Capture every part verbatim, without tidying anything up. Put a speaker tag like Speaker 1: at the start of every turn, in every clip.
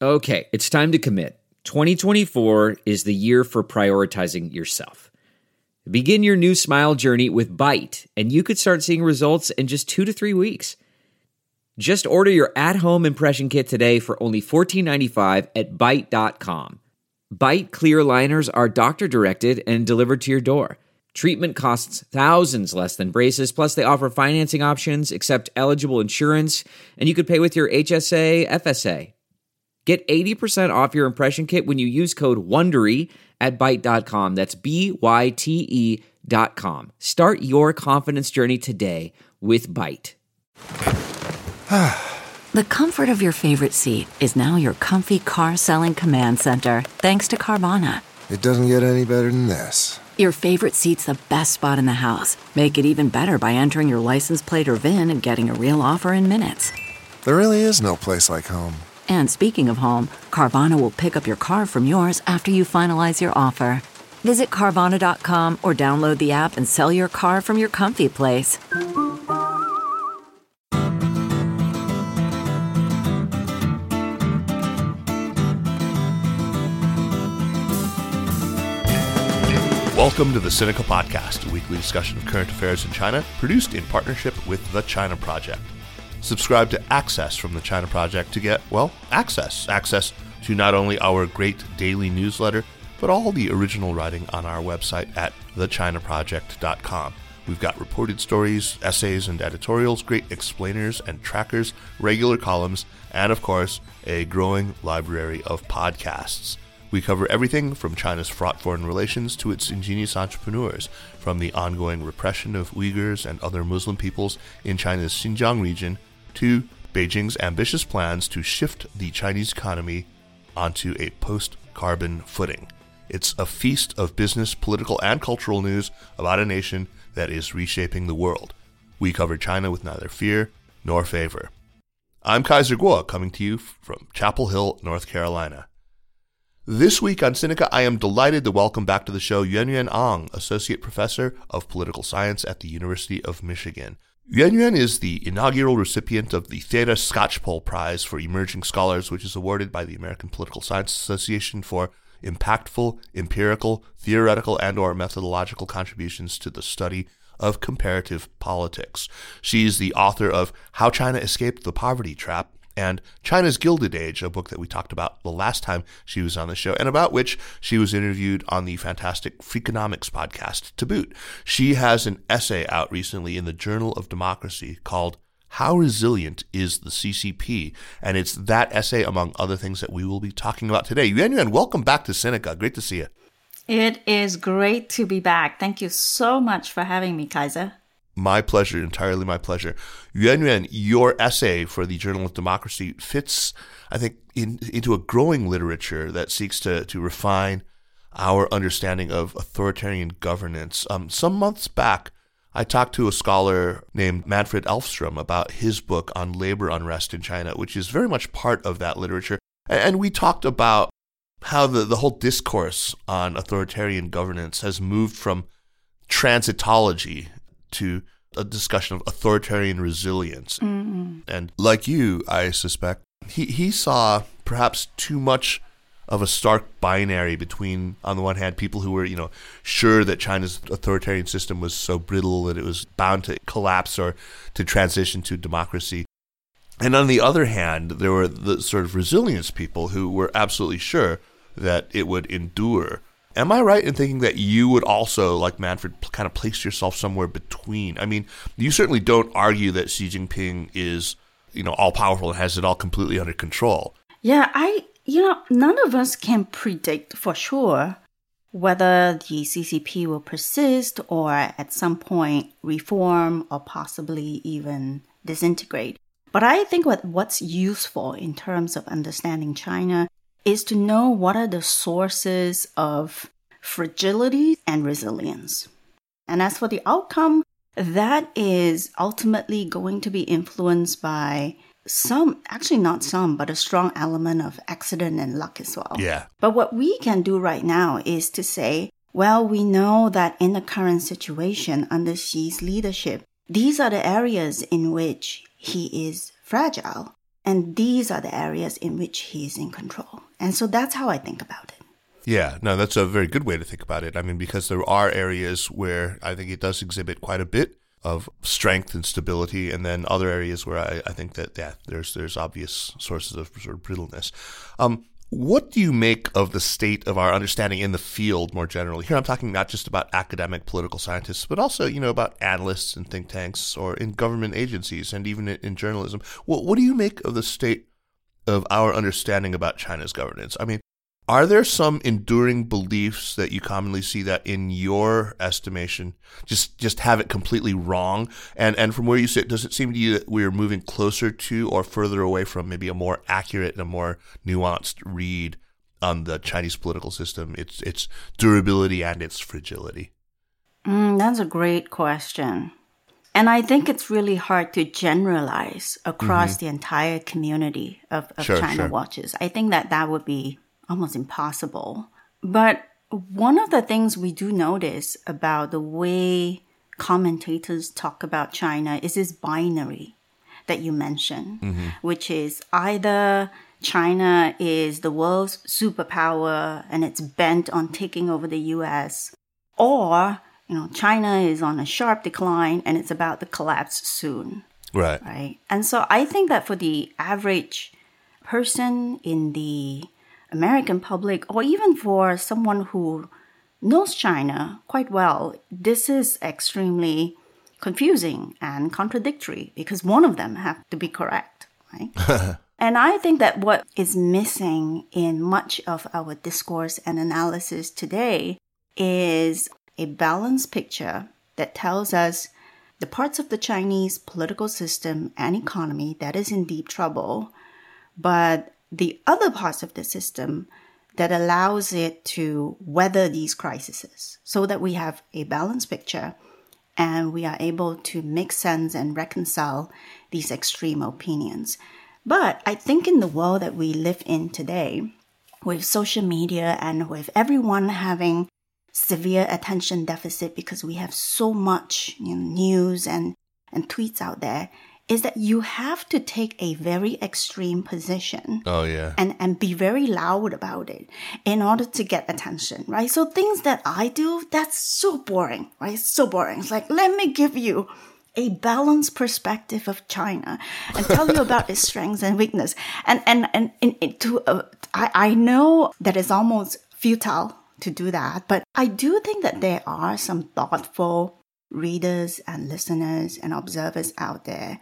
Speaker 1: Okay, it's time to commit. twenty twenty-four is the year for prioritizing yourself. Begin your new smile journey with Byte, and you could start seeing results in just two to three weeks. Just order your at-home impression kit today for only fourteen ninety-five at byte dot com. Byte clear aligners are doctor-directed and delivered to your door. Treatment costs thousands less than braces, plus they offer financing options, accept eligible insurance, and you could pay with your H S A, F S A. Get eighty percent off your impression kit when you use code WONDERY at byte dot com. That's B Y T E dot com. Start your confidence journey today with Byte.
Speaker 2: The comfort of your favorite seat is now your comfy car-selling command center, thanks to Carvana.
Speaker 3: It doesn't get any better than this.
Speaker 2: Your favorite seat's the best spot in the house. Make it even better by entering your license plate or V I N and getting a real offer in minutes.
Speaker 3: There really is no place like home.
Speaker 2: And speaking of home, Carvana will pick up your car from yours after you finalize your offer. Visit Carvana dot com or download the app and sell your car from your comfy place.
Speaker 4: Welcome to the Sinica Podcast, a weekly discussion of current affairs in China, produced in partnership with The China Project. Subscribe to Access from The China Project to get, well, access. Access to not only our great daily newsletter, but all the original writing on our website at the china project dot com. We've got reported stories, essays, and editorials, great explainers and trackers, regular columns, and of course, a growing library of podcasts. We cover everything from China's fraught foreign relations to its ingenious entrepreneurs, from the ongoing repression of Uyghurs and other Muslim peoples in China's Xinjiang region to Beijing's ambitious plans to shift the Chinese economy onto a post-carbon footing. It's a feast of business, political, and cultural news about a nation that is reshaping the world. We cover China with neither fear nor favor. I'm Kaiser Kuo, coming to you from Chapel Hill, North Carolina. This week on Sinica, I am delighted to welcome back to the show Yuanyuan Ang, Associate Professor of Political Science at the University of Michigan. Yuanyuan is the inaugural recipient of the Theda Skocpol Prize for Emerging Scholars, which is awarded by the American Political Science Association for impactful, empirical, theoretical, and or methodological contributions to the study of comparative politics. She is the author of How China Escaped the Poverty Trap and China's Gilded Age, a book that we talked about the last time she was on the show, and about which she was interviewed on the fantastic Freakonomics podcast to boot. She has an essay out recently in the Journal of Democracy called How Resilient is the C C P? And it's that essay, among other things, that we will be talking about today. Yuanyuan, welcome back to Sinica. Great to see you.
Speaker 5: It is great to be back. Thank you so much for having me, Kaiser.
Speaker 4: My pleasure, entirely my pleasure. Yuanyuan, your essay for the Journal of Democracy fits, I think, in, into a growing literature that seeks to, to refine our understanding of authoritarian governance. Um, some months back, I talked to a scholar named Manfred Elfstrom about his book on labor unrest in China, which is very much part of that literature. And we talked about how the, the whole discourse on authoritarian governance has moved from transitology to a discussion of authoritarian resilience. Mm-hmm. And like you, I suspect, he, he saw perhaps too much of a stark binary between, on the one hand, people who were, you know, sure that China's authoritarian system was so brittle that it was bound to collapse or to transition to democracy. And on the other hand, there were the sort of resilience people who were absolutely sure that it would endure. Am I right in thinking that you would also, like Manfred, kind of place yourself somewhere between? I mean, you certainly don't argue that Xi Jinping is, you know, all-powerful and has it all completely under control.
Speaker 5: Yeah, I, you know, none of us can predict for sure whether the C C P will persist or at some point reform or possibly even disintegrate. But I think what, what's useful in terms of understanding China is to know what are the sources of fragility and resilience. And as for the outcome, that is ultimately going to be influenced by some, actually not some, but a strong element of accident and luck as well.
Speaker 4: Yeah.
Speaker 5: But what we can do right now is to say, well, we know that in the current situation under Xi's leadership, these are the areas in which he is fragile. And these are the areas in which he's in control. And so that's how I think about it.
Speaker 4: Yeah, no, that's a very good way to think about it. I mean, because there are areas where I think it does exhibit quite a bit of strength and stability, and then other areas where I, I think that, yeah, there's there's obvious sources of sort of brittleness. Um, what do you make of the state of our understanding in the field more generally? Here I'm talking not just about academic political scientists, but also, you know, about analysts and think tanks or in government agencies and even in, in journalism. What, what do you make of the state of our understanding about China's governance? I mean, are there some enduring beliefs that you commonly see that, in your estimation, just just have it completely wrong? And and from where you sit, does it seem to you that we are moving closer to or further away from maybe a more accurate and a more nuanced read on the Chinese political system, its its durability and its fragility?
Speaker 5: Mm, that's a great question. And I think it's really hard to generalize across mm-hmm. the entire community of, of
Speaker 4: sure,
Speaker 5: China
Speaker 4: sure.
Speaker 5: watchers. I think that that would be almost impossible. But one of the things we do notice about the way commentators talk about China is this binary that you mentioned, mm-hmm. which is either China is the world's superpower and it's bent on taking over the U S, or, you know, China is on a sharp decline and it's about to collapse soon.
Speaker 4: Right.
Speaker 5: Right. And so I think that for the average person in the American public, or even for someone who knows China quite well, this is extremely confusing and contradictory because one of them have to be correct, right? And I think that what is missing in much of our discourse and analysis today is a balanced picture that tells us the parts of the Chinese political system and economy that is in deep trouble, but the other parts of the system that allows it to weather these crises, so that we have a balanced picture and we are able to make sense and reconcile these extreme opinions. But I think in the world that we live in today, with social media and with everyone having severe attention deficit because we have so much, you know, news and, and tweets out there, is that you have to take a very extreme position.
Speaker 4: Oh, yeah.
Speaker 5: And, and be very loud about it in order to get attention, right? So things that I do, that's so boring, right? So boring. It's like, let me give you a balanced perspective of China and tell you about its strengths and weakness. And, and, and, and, and to, uh, I, I know that it's almost futile to do that, but I do think that there are some thoughtful readers and listeners and observers out there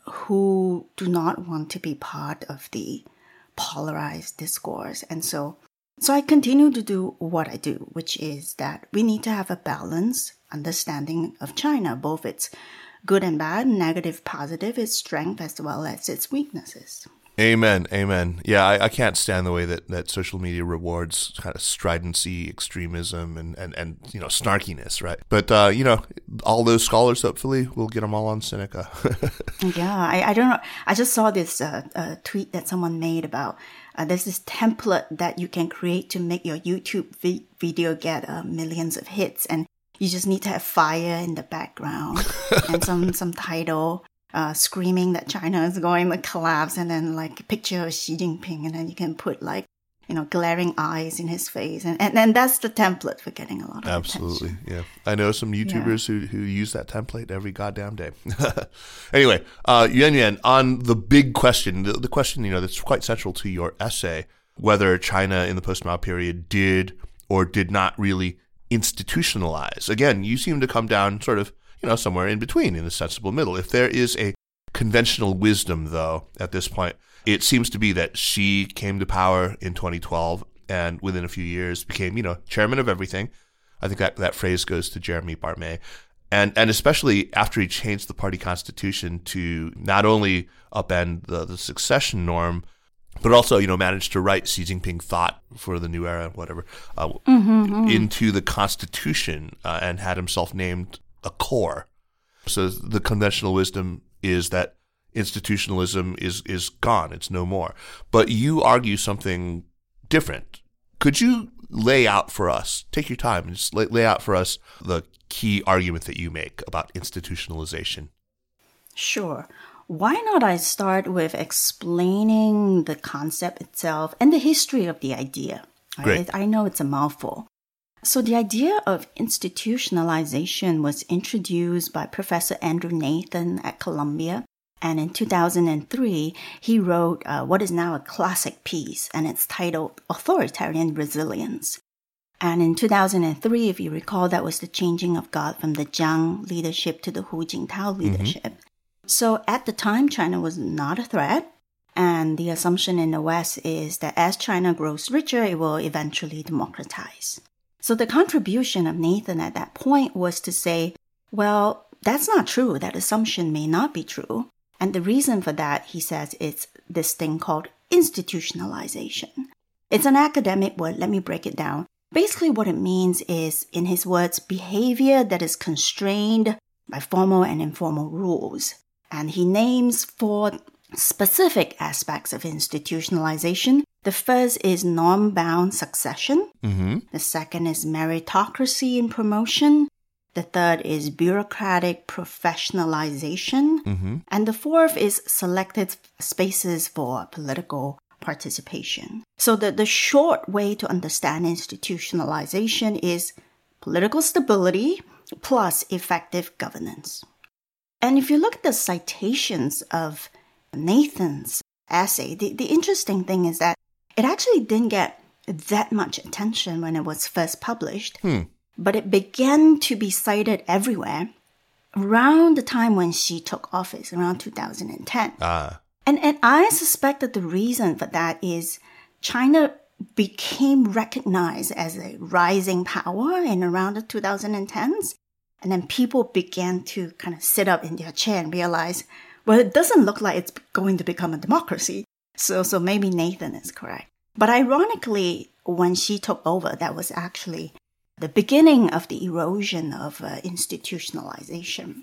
Speaker 5: who do not want to be part of the polarized discourse. And so, so I continue to do what I do, which is that we need to have a balanced understanding of China, both its good and bad, negative, positive, its strength as well as its weaknesses.
Speaker 4: Amen. Amen. Yeah, I, I can't stand the way that, that social media rewards kind of stridency, extremism, and, and, and you know, snarkiness, right? But, uh, you know, all those scholars, hopefully, we'll get them all on Sinica.
Speaker 5: Yeah, I, I don't know. I just saw this uh, uh, tweet that someone made about uh, there's this template that you can create to make your YouTube vi- video get uh, millions of hits. And you just need to have fire in the background and some, some title. Uh, screaming that China is going to collapse, and then like a picture of Xi Jinping, and then you can put like, you know, glaring eyes in his face. And, and, and that's the template for getting a lot of
Speaker 4: Absolutely,
Speaker 5: attention.
Speaker 4: yeah. I know some YouTubers yeah. who, who use that template every goddamn day. Anyway, uh, Yuan Yuan, on the big question, the, the question, you know, that's quite central to your essay, whether China in the post-Mao period did or did not really institutionalize. Again, you seem to come down sort of, you know, somewhere in between, in the sensible middle. If there is a conventional wisdom, though, at this point, it seems to be that Xi came to power in twenty twelve and within a few years became, you know, chairman of everything. I think that, that phrase goes to Jeremy Barmé. And and especially after he changed the party constitution to not only upend the, the succession norm, but also, you know, managed to write Xi Jinping thought for the new era, whatever, uh, mm-hmm, mm-hmm. into the constitution uh, and had himself named a core. So the conventional wisdom is that institutionalism is is gone. It's no more. But you argue something different. Could you lay out for us, take your time and just lay, lay out for us the key argument that you make about institutionalization?
Speaker 5: Sure. why not I start with explaining the concept itself and the history of the idea. Right?
Speaker 4: Great.
Speaker 5: I know it's a mouthful. So the idea of institutionalization was introduced by Professor Andrew Nathan at Columbia. And in two thousand three, he wrote uh, what is now a classic piece, and it's titled Authoritarian Resilience. And in two thousand three, if you recall, that was the changing of guard from the Jiang leadership to the Hu Jintao leadership. Mm-hmm. So at the time, China was not a threat. And the assumption in the West is that as China grows richer, it will eventually democratize. So the contribution of Nathan at that point was to say, well, that's not true. That assumption may not be true. And the reason for that, he says, is this thing called institutionalization. It's an academic word. Let me break it down. Basically, what it means is, in his words, behavior that is constrained by formal and informal rules. And he names four specific aspects of institutionalization. The first is norm-bound succession. Mm-hmm. The second is meritocracy in promotion. The third is bureaucratic professionalization. Mm-hmm. And the fourth is selected spaces for political participation. So the, the short way to understand institutionalization is political stability plus effective governance. And if you look at the citations of Nathan's essay, the, the interesting thing is that it actually didn't get that much attention when it was first published, hmm. but it began to be cited everywhere around the time when Xi took office, around two thousand ten. Ah. And, and I suspect that the reason for that is China became recognized as a rising power in around the twenty tens. And then people began to kind of sit up in their chair and realize, well, it doesn't look like it's going to become a democracy. So, so maybe Nathan is correct. But ironically, when Xi took over, that was actually the beginning of the erosion of uh, institutionalization.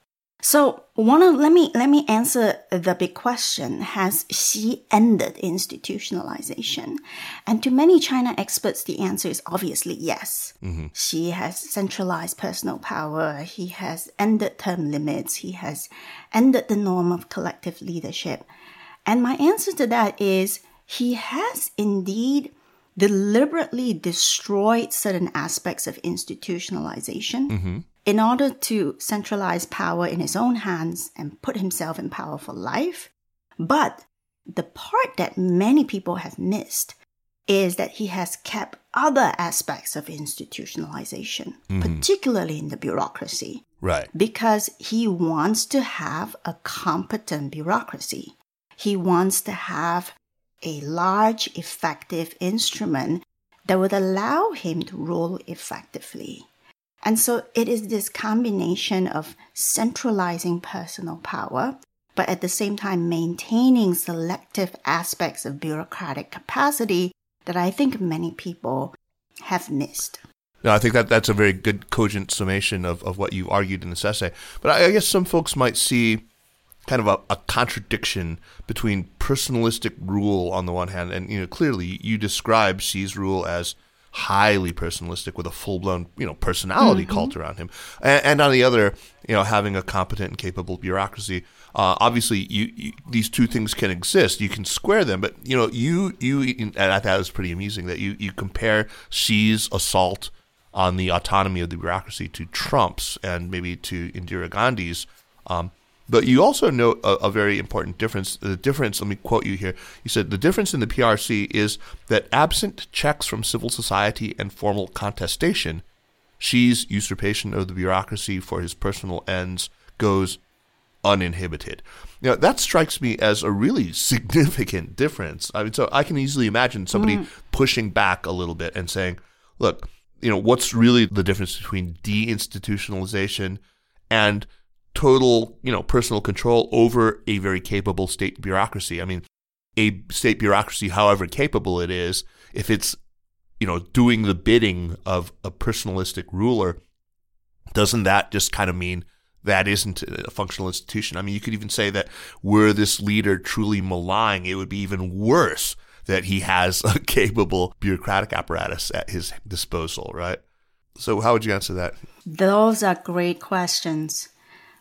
Speaker 5: So, wanna let me let me answer the big question: has Xi ended institutionalization? And to many China experts, the answer is obviously yes. Mm-hmm. Xi has centralized personal power. He has ended term limits. He has ended the norm of collective leadership. And my answer to that is he has indeed deliberately destroyed certain aspects of institutionalization. Mm-hmm. in order to centralize power in his own hands and put himself in power for life. But the part that many people have missed is that he has kept other aspects of institutionalization, mm-hmm. particularly in the bureaucracy.
Speaker 4: Right.
Speaker 5: Because he wants to have a competent bureaucracy. He wants to have a large, effective instrument that would allow him to rule effectively. And so it is this combination of centralizing personal power, but at the same time maintaining selective aspects of bureaucratic capacity that I think many people have missed.
Speaker 4: No, I think that that's a very good cogent summation of, of what you argued in this essay. But I, I guess some folks might see kind of a, a contradiction between personalistic rule on the one hand, and you know clearly you describe Xi's rule as highly personalistic with a full-blown, you know, personality mm-hmm. cult around him. And, and on the other, you know, having a competent and capable bureaucracy. Uh, obviously, you, you, these two things can exist. You can square them. But, you know, you, you and I thought it was pretty amusing that you, you compare Xi's assault on the autonomy of the bureaucracy to Trump's and maybe to Indira Gandhi's. Um, But you also note a, a very important difference. The difference, let me quote you here. You said, the difference in the P R C is that absent checks from civil society and formal contestation, Xi's usurpation of the bureaucracy for his personal ends goes uninhibited. Now, that strikes me as a really significant difference. I mean, so I can easily imagine somebody mm. pushing back a little bit and saying, look, you know, what's really the difference between deinstitutionalization and total, you know, personal control over a very capable state bureaucracy? I mean, a state bureaucracy, however capable it is, if it's, you know, doing the bidding of a personalistic ruler, doesn't that just kind of mean that isn't a functional institution? I mean, you could even say that were this leader truly malign, it would be even worse that he has a capable bureaucratic apparatus at his disposal, right? So how would you answer that?
Speaker 5: Those are great questions.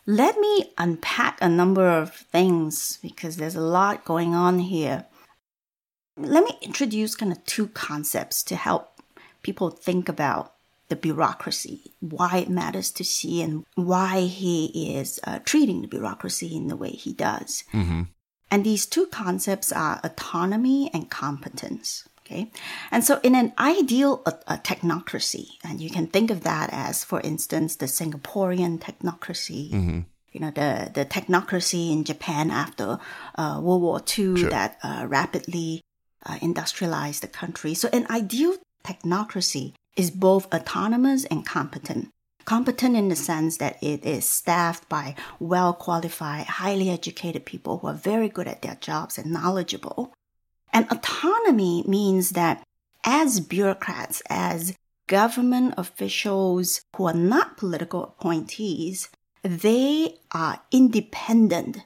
Speaker 5: let me unpack a number of things because there's a lot going on here. Let me introduce kind of two concepts to help people think about the bureaucracy, why it matters to Xi, and why he is uh, treating the bureaucracy in the way he does.
Speaker 4: Mm-hmm.
Speaker 5: And these two concepts are autonomy and competence. Okay, and so in an ideal uh, uh, technocracy, and you can think of that as, for instance, the Singaporean technocracy,
Speaker 4: mm-hmm.
Speaker 5: you know, the, the technocracy in Japan after uh, World War Two
Speaker 4: Sure.
Speaker 5: that uh, rapidly uh, industrialized the country. So an ideal technocracy is both autonomous and competent. Competent in the sense that it is staffed by well-qualified, highly educated people who are very good at their jobs and knowledgeable. And autonomy means that as bureaucrats, as government officials who are not political appointees, they are independent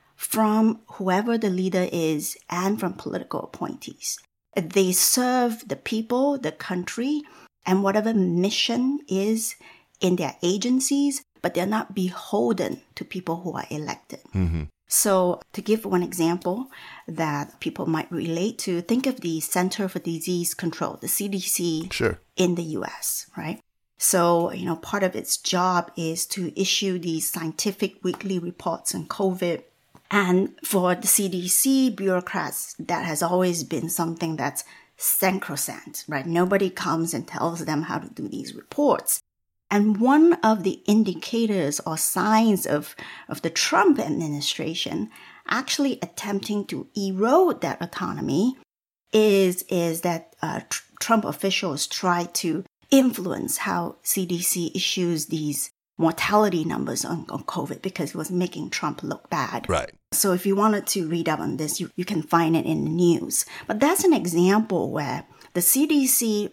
Speaker 5: from whoever the leader is and from political appointees. They serve the people, the country, and whatever mission is in their agencies, but they're not beholden to people who are elected.
Speaker 4: Mm-hmm.
Speaker 5: So to give one example that people might relate to, think of the Center for Disease Control, the C D C,
Speaker 4: Sure.
Speaker 5: in the U S, right? So, you know, part of its job is to issue these scientific weekly reports on COVID. And for the C D C bureaucrats, that has always been something that's sacrosanct, right? Nobody comes and tells them how to do these reports. And one of the indicators or signs of, of the Trump administration actually attempting to erode that autonomy is, is that uh, tr- Trump officials try to influence how C D C issues these mortality numbers on, on COVID because it was making Trump look bad.
Speaker 4: Right.
Speaker 5: So if you wanted to read up on this, you, you can find it in the news. But that's an example where the C D C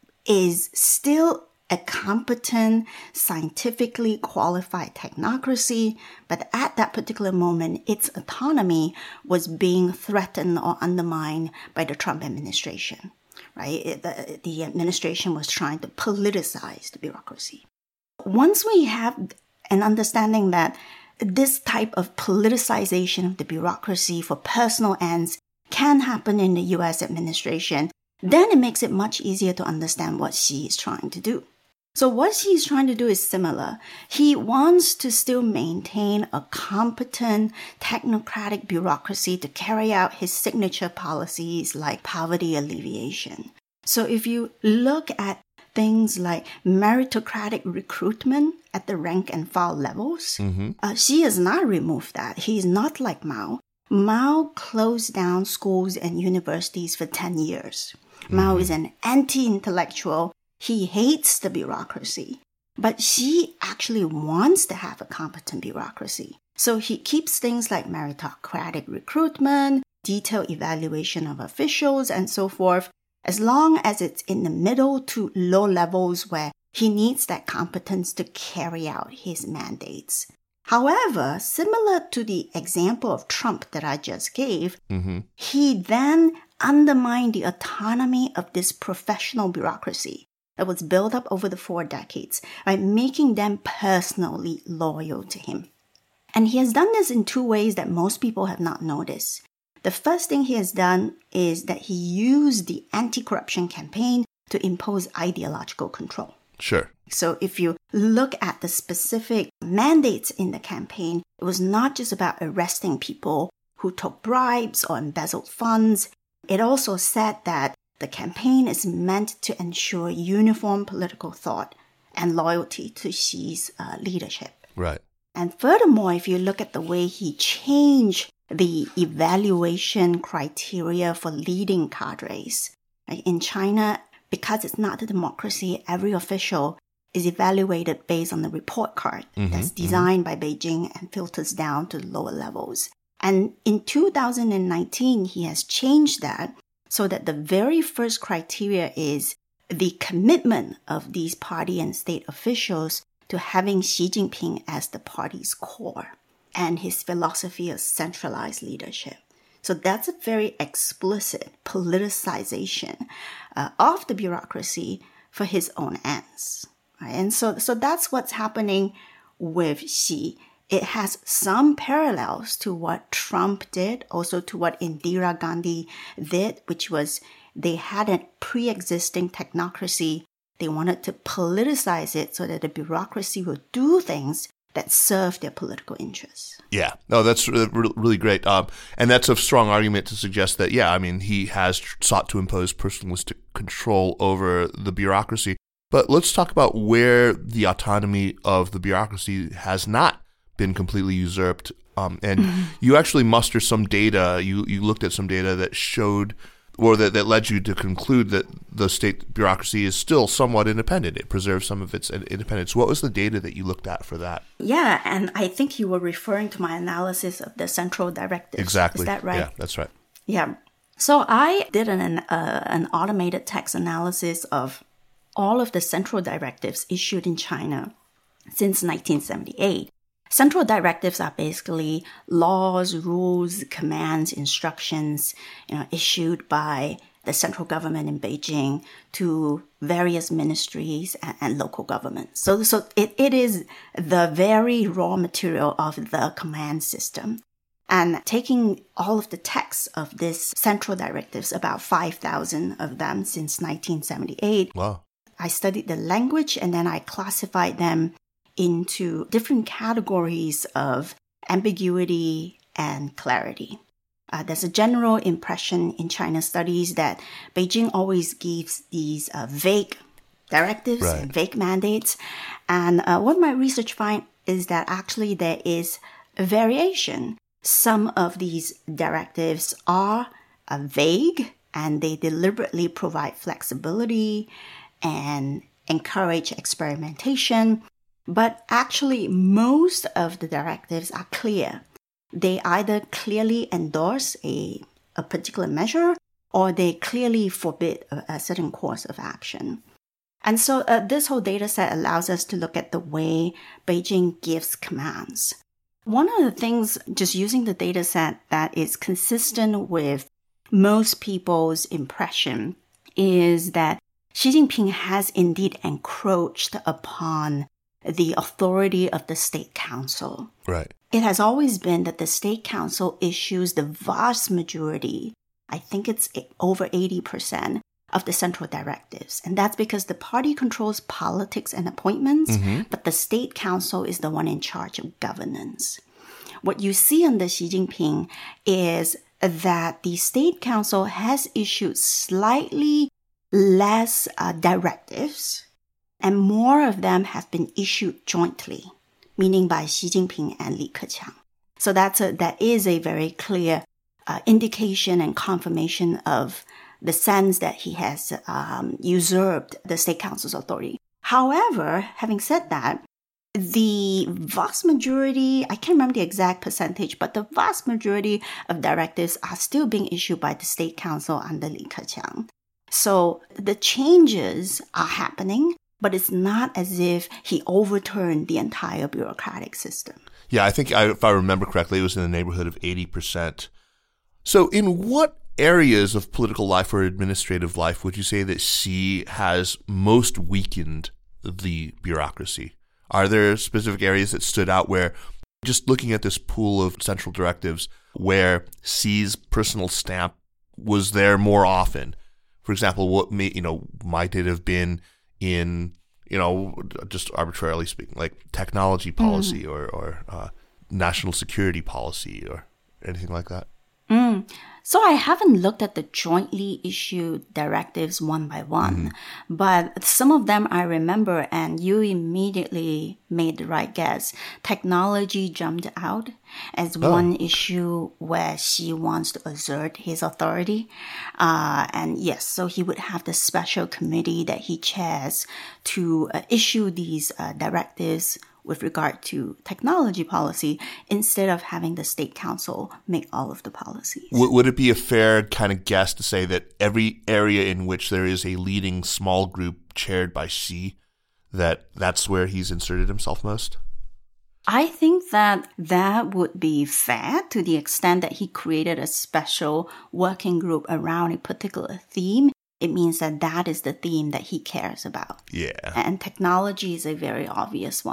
Speaker 5: is still a competent, scientifically qualified technocracy, but at that particular moment, its autonomy was being threatened or undermined by the Trump administration, right? It, the, the administration was trying to politicize the bureaucracy. Once we have an understanding that this type of politicization of the bureaucracy for personal ends can happen in the U S administration, then it makes it much easier to understand what Xi is trying to do. So what Xi is trying to do is similar. He wants to still maintain a competent, technocratic bureaucracy to carry out his signature policies like poverty alleviation. So if you look at things like meritocratic recruitment at the rank and file levels,
Speaker 4: Mm-hmm.
Speaker 5: uh, Xi has not removed that. He is not like Mao. Mao closed down schools and universities for ten years. Mm-hmm. Mao is an anti-intellectual. He hates the bureaucracy. But Xi actually wants to have a competent bureaucracy. So he keeps things like meritocratic recruitment, detailed evaluation of officials, and so forth, as long as it's in the middle to low levels where he needs that competence to carry out his mandates. However, similar to the example of Trump that I just gave,
Speaker 4: Mm-hmm.
Speaker 5: he then undermined the autonomy of this professional bureaucracy that was built up over the four decades by making them personally loyal to him. And he has done this in two ways that most people have not noticed. The first thing he has done is that he used the anti-corruption campaign to impose ideological control.
Speaker 4: Sure.
Speaker 5: So if you look at the specific mandates in the campaign, it was not just about arresting people who took bribes or embezzled funds. It also said that the campaign is meant to ensure uniform political thought and loyalty to Xi's uh, leadership.
Speaker 4: Right.
Speaker 5: And furthermore, if you look at the way he changed the evaluation criteria for leading cadres, like in China, because it's not a democracy, every official is evaluated based on the report card
Speaker 4: Mm-hmm,
Speaker 5: that's designed by Beijing and filters down to lower levels. And in two thousand nineteen, he has changed that so that the very first criteria is the commitment of these party and state officials to having Xi Jinping as the party's core and his philosophy of centralized leadership. So that's a very explicit politicization uh, of the bureaucracy for his own ends. Right? And so, so that's what's happening with Xi, it has some parallels to what Trump did, also to what Indira Gandhi did, which was they had a pre-existing technocracy. They wanted to politicize it so that the bureaucracy would do things that serve their political interests.
Speaker 4: Yeah, no, that's re- really great. Um, and that's a strong argument to suggest that, yeah, I mean, he has tr- sought to impose personalistic control over the bureaucracy. But let's talk about where the autonomy of the bureaucracy has not been completely usurped. Um, and mm-hmm. you actually muster some data, you, you looked at some data that showed or that, that led you to conclude that the state bureaucracy is still somewhat independent. It preserves some of its independence. What was the data that you looked at for that?
Speaker 5: Yeah, and I think you were referring to my analysis of the central directives.
Speaker 4: Exactly.
Speaker 5: Is that right?
Speaker 4: Yeah, that's right.
Speaker 5: Yeah. So I did an, uh, an automated text analysis of all of the central directives issued in China since nineteen seventy-eight. Central directives are basically laws, rules, commands, instructions, you know, issued by the central government in Beijing to various ministries and, and local governments. So, so it, it is the very raw material of the command system. And taking all of the texts of these central directives, about five thousand of them since nineteen seventy-eight,
Speaker 4: wow.
Speaker 5: I studied the language and then I classified them into different categories of ambiguity and clarity. Uh, there's a general impression in China studies that Beijing always gives these uh, vague directives right. and vague mandates. And uh, what my research finds is that actually there is a variation. Some of these directives are uh, vague and they deliberately provide flexibility and encourage experimentation. But actually, most of the directives are clear. They either clearly endorse a, a particular measure or they clearly forbid a, a certain course of action. And so uh, this whole data set allows us to look at the way Beijing gives commands. One of the things, just using the data set that is consistent with most people's impression, is that Xi Jinping has indeed encroached upon the authority of the State Council.
Speaker 4: Right.
Speaker 5: It has always been that the State Council issues the vast majority, I think it's over eighty percent, of the central directives. And that's because the party controls politics and appointments, mm-hmm. but the State Council is the one in charge of governance. What you see under Xi Jinping is that the State Council has issued slightly less uh, directives, and more of them have been issued jointly, meaning by Xi Jinping and Li Keqiang. So that's a, that is a very clear uh, indication and confirmation of the sense that he has um, usurped the State Council's authority. However, having said that, the vast majority, I can't remember the exact percentage, but the vast majority of directives are still being issued by the State Council under Li Keqiang. So the changes are happening, but it's not as if he overturned the entire bureaucratic system.
Speaker 4: Yeah, I think I, if I remember correctly, it was in the neighborhood of eighty percent. So in what areas of political life or administrative life would you say that Xi has most weakened the bureaucracy? Are there specific areas that stood out where, just looking at this pool of central directives, where Xi's personal stamp was there more often? For example, what may, you know, might it have been in, you know, just arbitrarily speaking, like technology policy mm. or, or uh, national security policy or anything like that?
Speaker 5: Mm. So I haven't looked at the jointly issued directives one by one, mm-hmm. but some of them I remember, and you immediately made the right guess. Technology jumped out as oh. one issue where Xi wants to assert his authority. Uh, and yes, so he would have the special committee that he chairs to uh, issue these uh, directives with regard to technology policy, instead of having the State Council make all of the policies.
Speaker 4: W- would it be a fair kind of guess to say that every area in which there is a leading small group chaired by Xi, that that's where he's inserted himself most?
Speaker 5: I think that that would be fair to the extent that he created a special working group around a particular theme. It means that that is the theme that he cares about.
Speaker 4: Yeah.
Speaker 5: And technology is a very obvious one.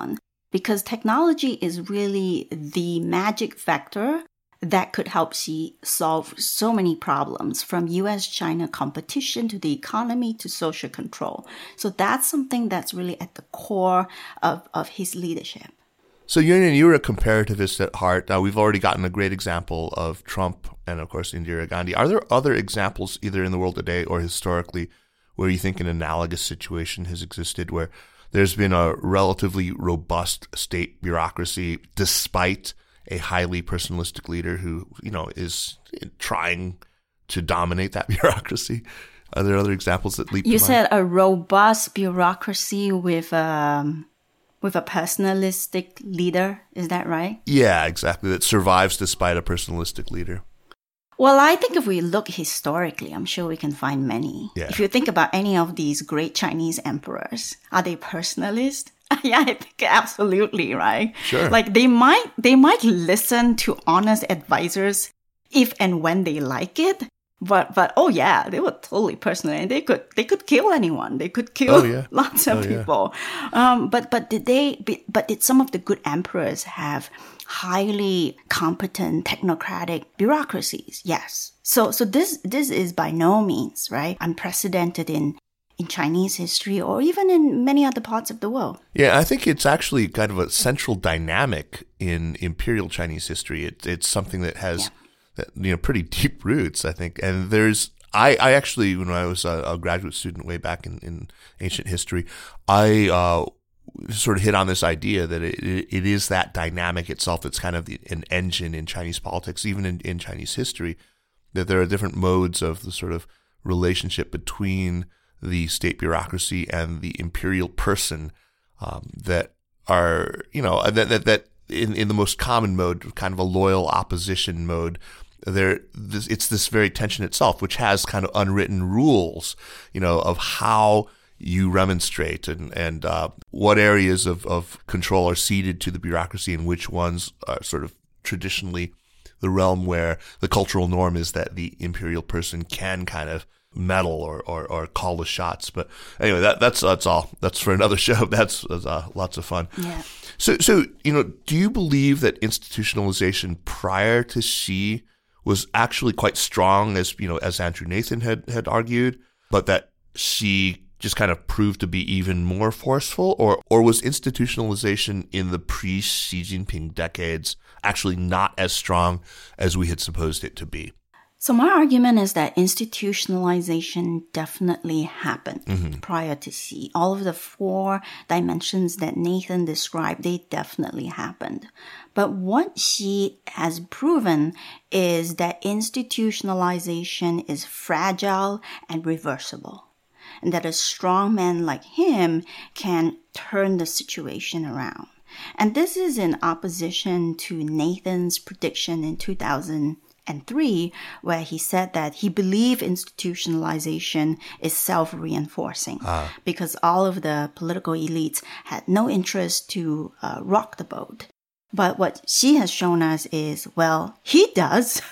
Speaker 5: because technology is really the magic factor that could help Xi solve so many problems, from U S China competition to the economy to social control. So that's something that's really at the core of, of his leadership.
Speaker 4: So, Yuan, you're a comparativist at heart. Now, we've already gotten a great example of Trump and, of course, Indira Gandhi. Are there other examples, either in the world today or historically, where you think an analogous situation has existed, where there's been a relatively robust state bureaucracy despite a highly personalistic leader who, you know, is trying to dominate that bureaucracy? Are there other examples that leap to mind?
Speaker 5: You said a robust bureaucracy with um with a personalistic leader. Is that right?
Speaker 4: Yeah, exactly. That survives despite a personalistic leader.
Speaker 5: Well, I think if we look historically, I'm sure we can find many.
Speaker 4: Yeah.
Speaker 5: If you think about any of these great Chinese emperors, are they personalist? Yeah, I think absolutely, right?
Speaker 4: Sure.
Speaker 5: Like they might they might listen to honest advisors if and when they like it, but but oh yeah, they were totally personal, and they could they could kill anyone. They could kill
Speaker 4: Oh, yeah.
Speaker 5: lots of
Speaker 4: Oh, yeah.
Speaker 5: people. Um, but but did they? But did some of the good emperors have highly competent technocratic bureaucracies? Yes. So so this this is by no means, right, unprecedented in. in Chinese history or even in many other parts of the world.
Speaker 4: Yeah, I think it's actually kind of a central dynamic in imperial Chinese history. It, it's something that has,
Speaker 5: Yeah.
Speaker 4: that, you know, pretty deep roots, I think. And there's, I, I actually, when I was a, a graduate student way back in, in ancient history, I uh, sort of hit on this idea that it, it is that dynamic itself that's kind of the, an engine in Chinese politics, even in, in Chinese history, that there are different modes of the sort of relationship between the state bureaucracy and the imperial person um, that are, you know, that that, that in, in the most common mode, kind of a loyal opposition mode, there this, it's this very tension itself, which has kind of unwritten rules, you know, of how you remonstrate and and uh, what areas of, of control are ceded to the bureaucracy and which ones are sort of traditionally the realm where the cultural norm is that the imperial person can kind of meddle or, or, or call the shots. But anyway, that, that's, that's all. That's for another show. That's, that's uh, lots of fun.
Speaker 5: Yeah.
Speaker 4: So, so, you know, do you believe that institutionalization prior to Xi was actually quite strong, as, you know, as Andrew Nathan had, had argued, but that Xi just kind of proved to be even more forceful? Or, or was institutionalization in the pre-Xi Jinping decades actually not as strong as we had supposed it to be?
Speaker 5: So my argument is that institutionalization definitely happened
Speaker 4: Mm-hmm.
Speaker 5: prior to Xi. All of the four dimensions that Nathan described, they definitely happened. But what Xi has proven is that institutionalization is fragile and reversible, and that a strong man like him can turn the situation around. And this is in opposition to Nathan's prediction in two thousand three, where he said that he believed institutionalization is self-reinforcing
Speaker 4: Ah.
Speaker 5: because all of the political elites had no interest to uh, rock the boat. But what Xi has shown us is, well, he does.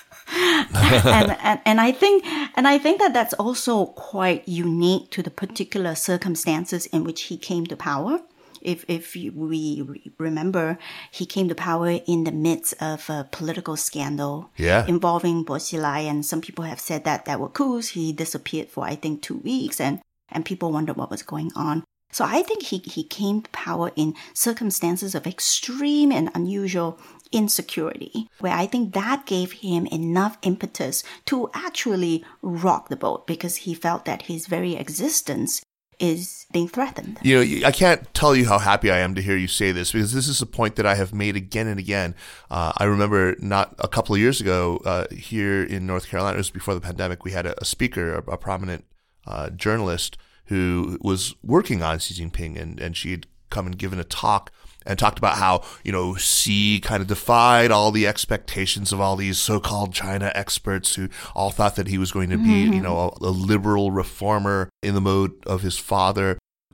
Speaker 5: and, and and I think and I think that that's also quite unique to the particular circumstances in which he came to power. If if we remember, he came to power in the midst of a political scandal
Speaker 4: Yeah.
Speaker 5: involving Bo Xilai, and some people have said that that were coups. He disappeared for, I think, two weeks, and, and people wondered what was going on. So I think he, he came to power in circumstances of extreme and unusual insecurity, where I think that gave him enough impetus to actually rock the boat, because he felt that his very existence is being threatened.
Speaker 4: You know, I can't tell you how happy I am to hear you say this, because this is a point that I have made again and again. Uh, I remember not a couple of years ago uh, here in North Carolina, it was before the pandemic, we had a, a speaker, a, a prominent uh, journalist who was working on Xi Jinping, and, and she had come and given a talk and talked about how, you know, Xi kind of defied all the expectations of all these so-called China experts who all thought that he was going to be,
Speaker 5: Mm-hmm.
Speaker 4: you know, a, a liberal reformer in the mode of his father.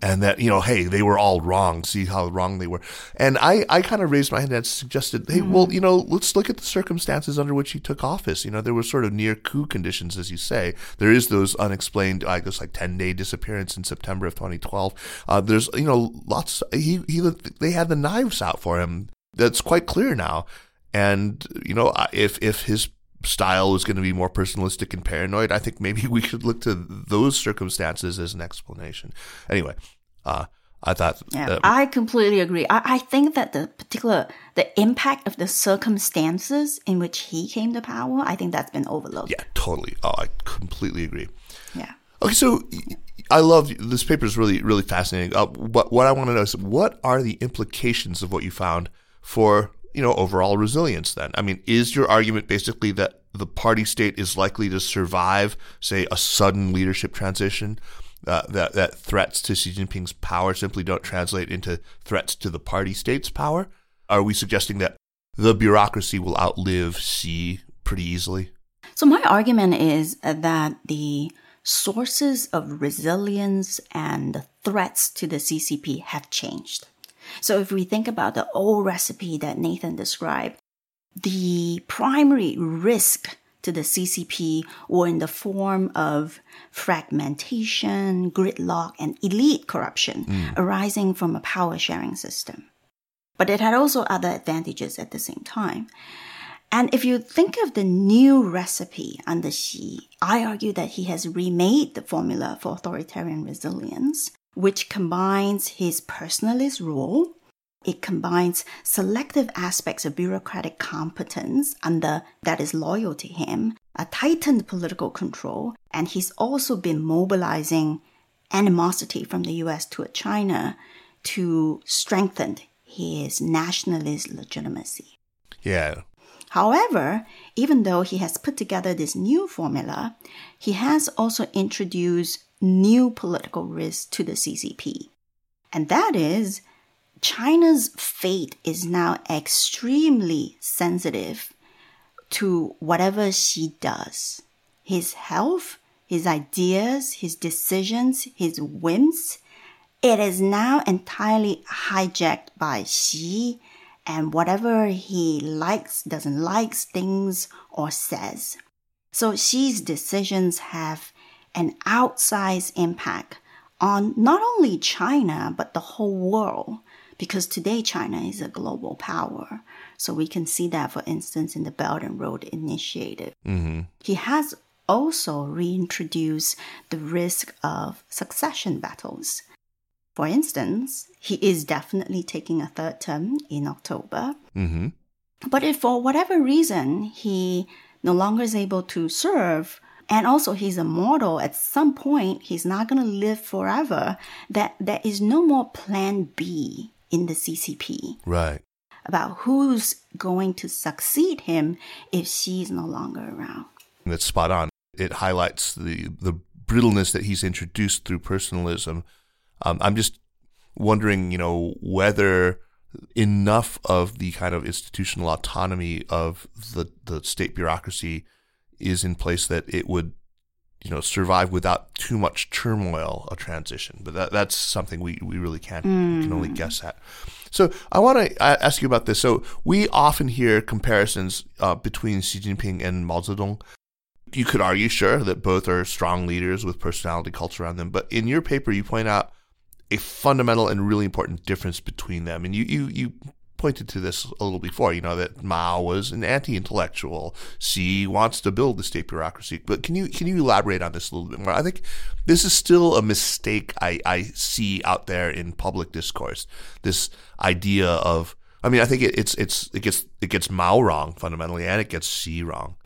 Speaker 4: And that, you know, hey, they were all wrong. See how wrong they were. And I, I kind of raised my hand and suggested, hey, mm-hmm. well, you know, let's look at the circumstances under which he took office. You know, there were sort of near coup conditions, as you say. There is those unexplained, I guess, like ten-day disappearance in September of twenty twelve. Uh, there's, you know, lots, he, he, they had the knives out for him. That's quite clear now. And, you know, if, if his style is going to be more personalistic and paranoid, I think maybe we could look to those circumstances as an explanation. Anyway, uh, I thought...
Speaker 5: Yeah,
Speaker 4: that,
Speaker 5: I completely agree. I, I think that the particular, the impact of the circumstances in which he came to power, I think that's been overlooked.
Speaker 4: Yeah, totally. Oh, I completely agree.
Speaker 5: Yeah.
Speaker 4: Okay, so I love, this paper is really, really fascinating. Uh, but what I want to know is, what are the implications of what you found for, you know, overall resilience then? I mean, is your argument basically that the party state is likely to survive, say, a sudden leadership transition, uh, that, that threats to Xi Jinping's power simply don't translate into threats to the party state's power? Are we suggesting that the bureaucracy will outlive Xi pretty easily?
Speaker 5: So my argument is that the sources of resilience and the threats to the C C P have changed. So if we think about the old recipe that Nathan described, the primary risk to the C C P were in the form of fragmentation, gridlock, and elite corruption mm. arising from a power-sharing system. But it had also other advantages at the same time. And if you think of the new recipe under Xi, I argue that he has remade the formula for authoritarian resilience, which combines his personalist rule. It combines selective aspects of bureaucratic competence under that is loyal to him, a tightened political control, and he's also been mobilizing animosity from the U S toward China to strengthen his nationalist legitimacy.
Speaker 4: Yeah.
Speaker 5: However, even though he has put together this new formula, he has also introduced new political risks to the C C P. And that is, China's fate is now extremely sensitive to whatever Xi does. His health, his ideas, his decisions, his whims, it is now entirely hijacked by Xi and whatever he likes, doesn't like, thinks, or says. So Xi's decisions have an outsized impact on not only China, but the whole world. Because today China is a global power. So we can see that, for instance, in the Belt and Road Initiative. Mm-hmm. He has also reintroduced the risk of succession battles. For instance, he is definitely taking a third term in October. Mm-hmm. But if for whatever reason he no longer is able to serve, and also he's immortal, at some point he's not going to live forever, that there is no more plan B in the C C P.
Speaker 4: Right.
Speaker 5: About who's going to succeed him if she's no longer around.
Speaker 4: That's spot on. It highlights the, the brittleness that he's introduced through personalism. Um, I'm just wondering, you know, whether enough of the kind of institutional autonomy of the, the state bureaucracy is in place that it would, you know, survive without too much turmoil, a transition. But that, that's something we, we really can't, mm. we can only guess at. So I want to ask you about this. So we often hear comparisons uh, between Xi Jinping and Mao Zedong. You could argue, sure, that both are strong leaders with personality culture around them. But in your paper, you point out a fundamental and really important difference between them. And you, you, you pointed to this a little before, you know, that Mao was an anti-intellectual. Xi wants to build the state bureaucracy. But can you can you elaborate on this a little bit more? I think this is still a mistake I, I see out there in public discourse. This idea of, I mean, I think it, it's it's it gets it gets Mao wrong fundamentally, and it gets Xi wrong.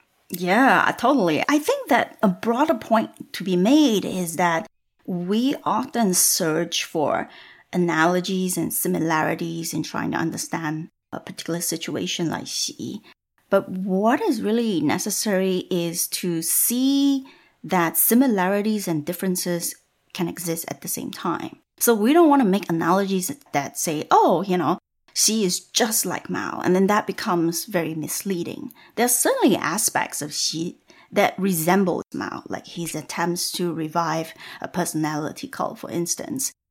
Speaker 5: Yeah, totally. I think that a broader point to be made is that we often search for analogies and similarities in trying to understand a particular situation like Xi. But what is really necessary is to see that similarities and differences can exist at the same time. So we don't want to make analogies that say, oh, you know, Xi is just like Mao, and then that becomes very misleading. There are certainly aspects of Xi that resemble Mao, like his attempts to revive a personality cult, for instance.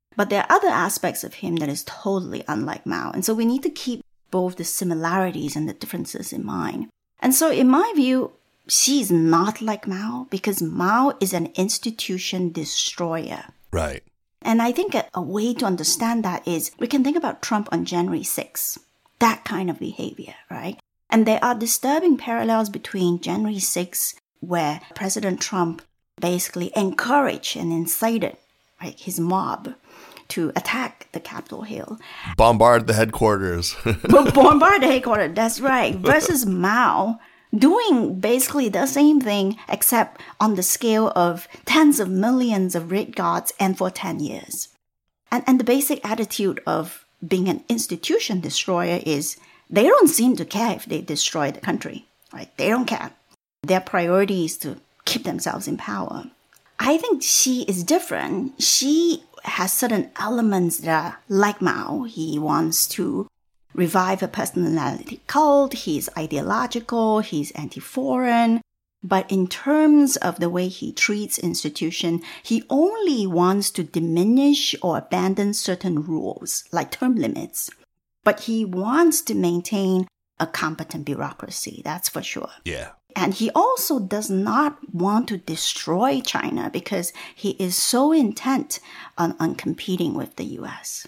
Speaker 5: But there are other aspects of him that is totally unlike Mao. And so we need to keep both the similarities and the differences in mind. And so in my view, Xi is not like Mao because Mao is an institution destroyer.
Speaker 4: Right.
Speaker 5: And I think a, a way to understand that is we can think about Trump on January sixth, that kind of behavior, right? And there are disturbing parallels between January sixth, where President Trump basically encouraged and incited, right, his mob to attack the Capitol Hill.
Speaker 4: Bombard the headquarters.
Speaker 5: Bombard the headquarters, that's right. Versus Mao doing basically the same thing, except on the scale of tens of millions of Red Guards and for ten years. And, and the basic attitude of being an institution destroyer is they don't seem to care if they destroy the country, right? They don't care. Their priority is to keep themselves in power. I think Xi is different. Xi has certain elements that are like Mao. He wants to revive a personality cult. He's ideological. He's anti-foreign. But in terms of the way he treats institution, he only wants to diminish or abandon certain rules, like term limits. But he wants to maintain a competent bureaucracy, that's for sure.
Speaker 4: Yeah.
Speaker 5: And he also does not want to destroy China because he is so intent on, on competing with the U S.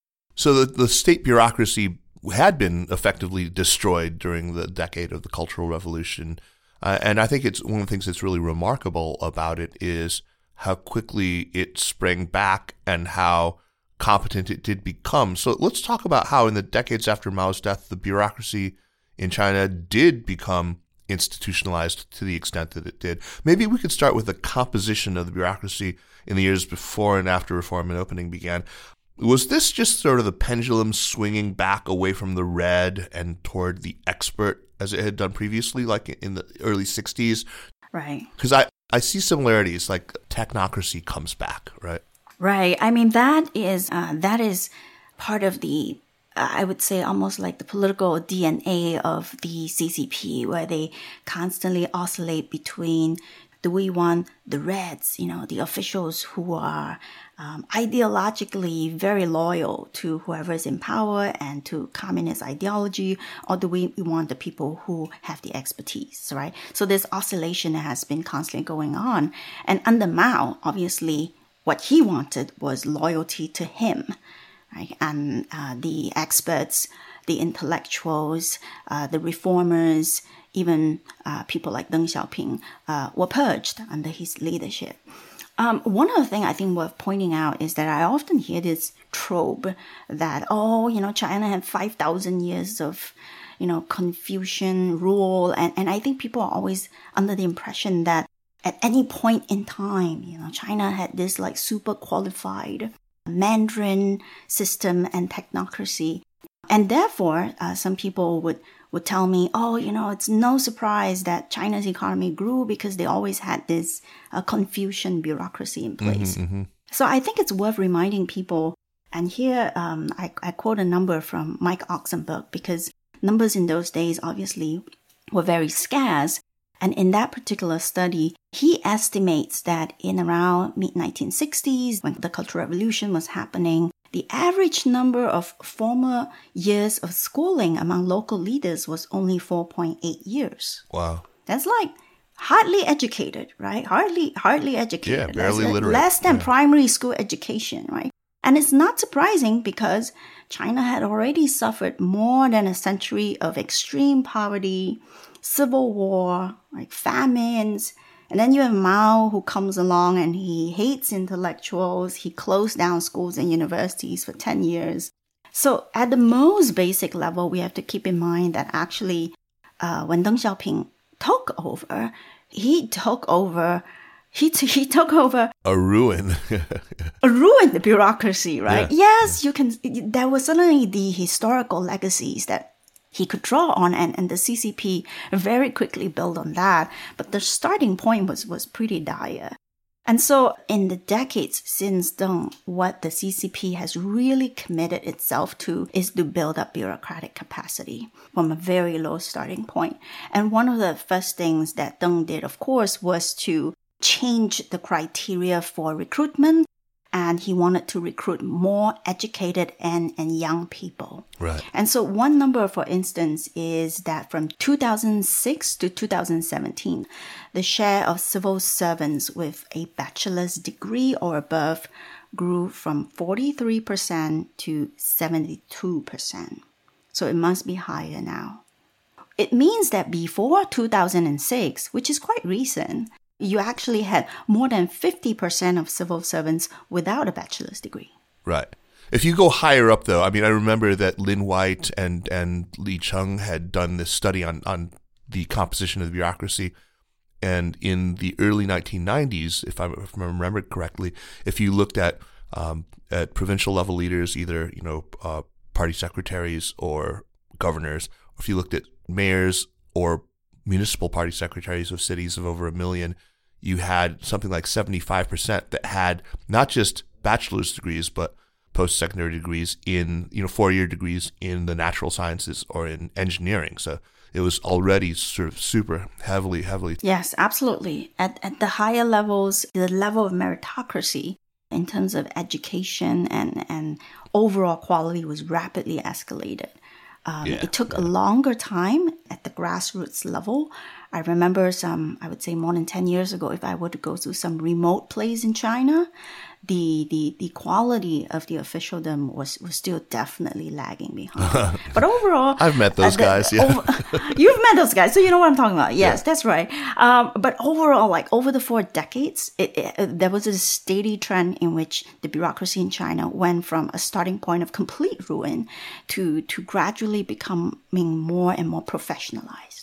Speaker 4: So the, the state bureaucracy had been effectively destroyed during the decade of the Cultural Revolution. Uh, and I think it's one of the things that's really remarkable about it is how quickly it sprang back and how competent it did become. So let's talk about how in the decades after Mao's death, the bureaucracy in China did become institutionalized to the extent that it did. Maybe we could start with the composition of the bureaucracy in the years before and after reform and opening began. Was this just sort of the pendulum swinging back away from the red and toward the expert as it had done previously, like in the early sixties?
Speaker 5: Right.
Speaker 4: Because I, I see similarities, like technocracy comes back, right?
Speaker 5: Right. I mean, that is uh, that is part of the, uh, I would say, almost like the political D N A of the C C P, where they constantly oscillate between, do we want the Reds, you know, the officials who are um, ideologically very loyal to whoever is in power and to communist ideology, or do we want the people who have the expertise, right? So this oscillation has been constantly going on. And under Mao, obviously, what he wanted was loyalty to him, right? And uh, the experts, the intellectuals, uh, the reformers, even uh, people like Deng Xiaoping uh, were purged under his leadership. Um, one other thing I think worth pointing out is that I often hear this trope that, oh, you know, China had five thousand years of, you know, Confucian rule. And, and I think people are always under the impression that at any point in time, you know, China had this like super qualified Mandarin system and technocracy. And therefore, uh, some people would, would tell me, oh, you know, it's no surprise that China's economy grew because they always had this uh, Confucian bureaucracy in place. Mm-hmm, mm-hmm. So I think it's worth reminding people, and here um, I, I quote a number from Mike Oxenberg, because numbers in those days obviously were very scarce. And in that particular study, he estimates that in around mid nineteen sixties, when the Cultural Revolution was happening, the average number of former years of schooling among local leaders was only four point eight years.
Speaker 4: Wow.
Speaker 5: That's like hardly educated, right? Hardly, hardly educated.
Speaker 4: Yeah, barely
Speaker 5: That's
Speaker 4: literate.
Speaker 5: Less than
Speaker 4: yeah.
Speaker 5: primary school education, right? And it's not surprising because China had already suffered more than a century of extreme poverty, civil war, like famines. And then you have Mao, who comes along and he hates intellectuals. He closed down schools and universities for ten years. So at the most basic level, we have to keep in mind that actually uh, when Deng Xiaoping took over, he took over, he, t- he took over
Speaker 4: a ruin.
Speaker 5: a ruined bureaucracy, right?
Speaker 4: Yeah.
Speaker 5: Yes, you can, there were certainly the historical legacies that he could draw on, and, and the C C P very quickly built on that. But the starting point was, was pretty dire. And so in the decades since Deng, what the C C P has really committed itself to is to build up bureaucratic capacity from a very low starting point. And one of the first things that Deng did, of course, was to change the criteria for recruitment and he wanted to recruit more educated and, and young people.
Speaker 4: Right.
Speaker 5: And so one number, for instance, is that from two thousand six to two thousand seventeen, the share of civil servants with a bachelor's degree or above grew from forty-three percent to seventy-two percent. So it must be higher now. It means that before two thousand six, which is quite recent, you actually had more than fifty percent of civil servants without a bachelor's degree.
Speaker 4: Right. If you go higher up, though, I mean, I remember that Lin White and, and Li Cheng had done this study on, on the composition of the bureaucracy. And in the early nineteen nineties, if I, if I remember correctly, if you looked at um, at provincial level leaders, either, you know, uh, party secretaries or governors, or if you looked at mayors or municipal party secretaries of cities of over a million, you had something like seventy-five percent that had not just bachelor's degrees, but post-secondary degrees in, you know, four-year degrees in the natural sciences or in engineering. So it was already sort of super heavily, heavily.
Speaker 5: Yes, absolutely. At, at the higher levels, the level of meritocracy in terms of education and, and overall quality was rapidly escalated. Um,
Speaker 4: yeah,
Speaker 5: it took
Speaker 4: yeah.
Speaker 5: a longer time at the grassroots level. I remember some, I would say more than ten years ago, if I were to go to some remote place in China, the the, the quality of the officialdom was, was still definitely lagging behind. But overall...
Speaker 4: I've met those
Speaker 5: uh, the,
Speaker 4: guys, yeah.
Speaker 5: Over, you've met those guys, so you know what I'm talking about. Yes,
Speaker 4: yeah.
Speaker 5: that's right. Um, but overall, like over the four decades, it, it, there was a steady trend in which the bureaucracy in China went from a starting point of complete ruin to, to gradually becoming more and more professionalized.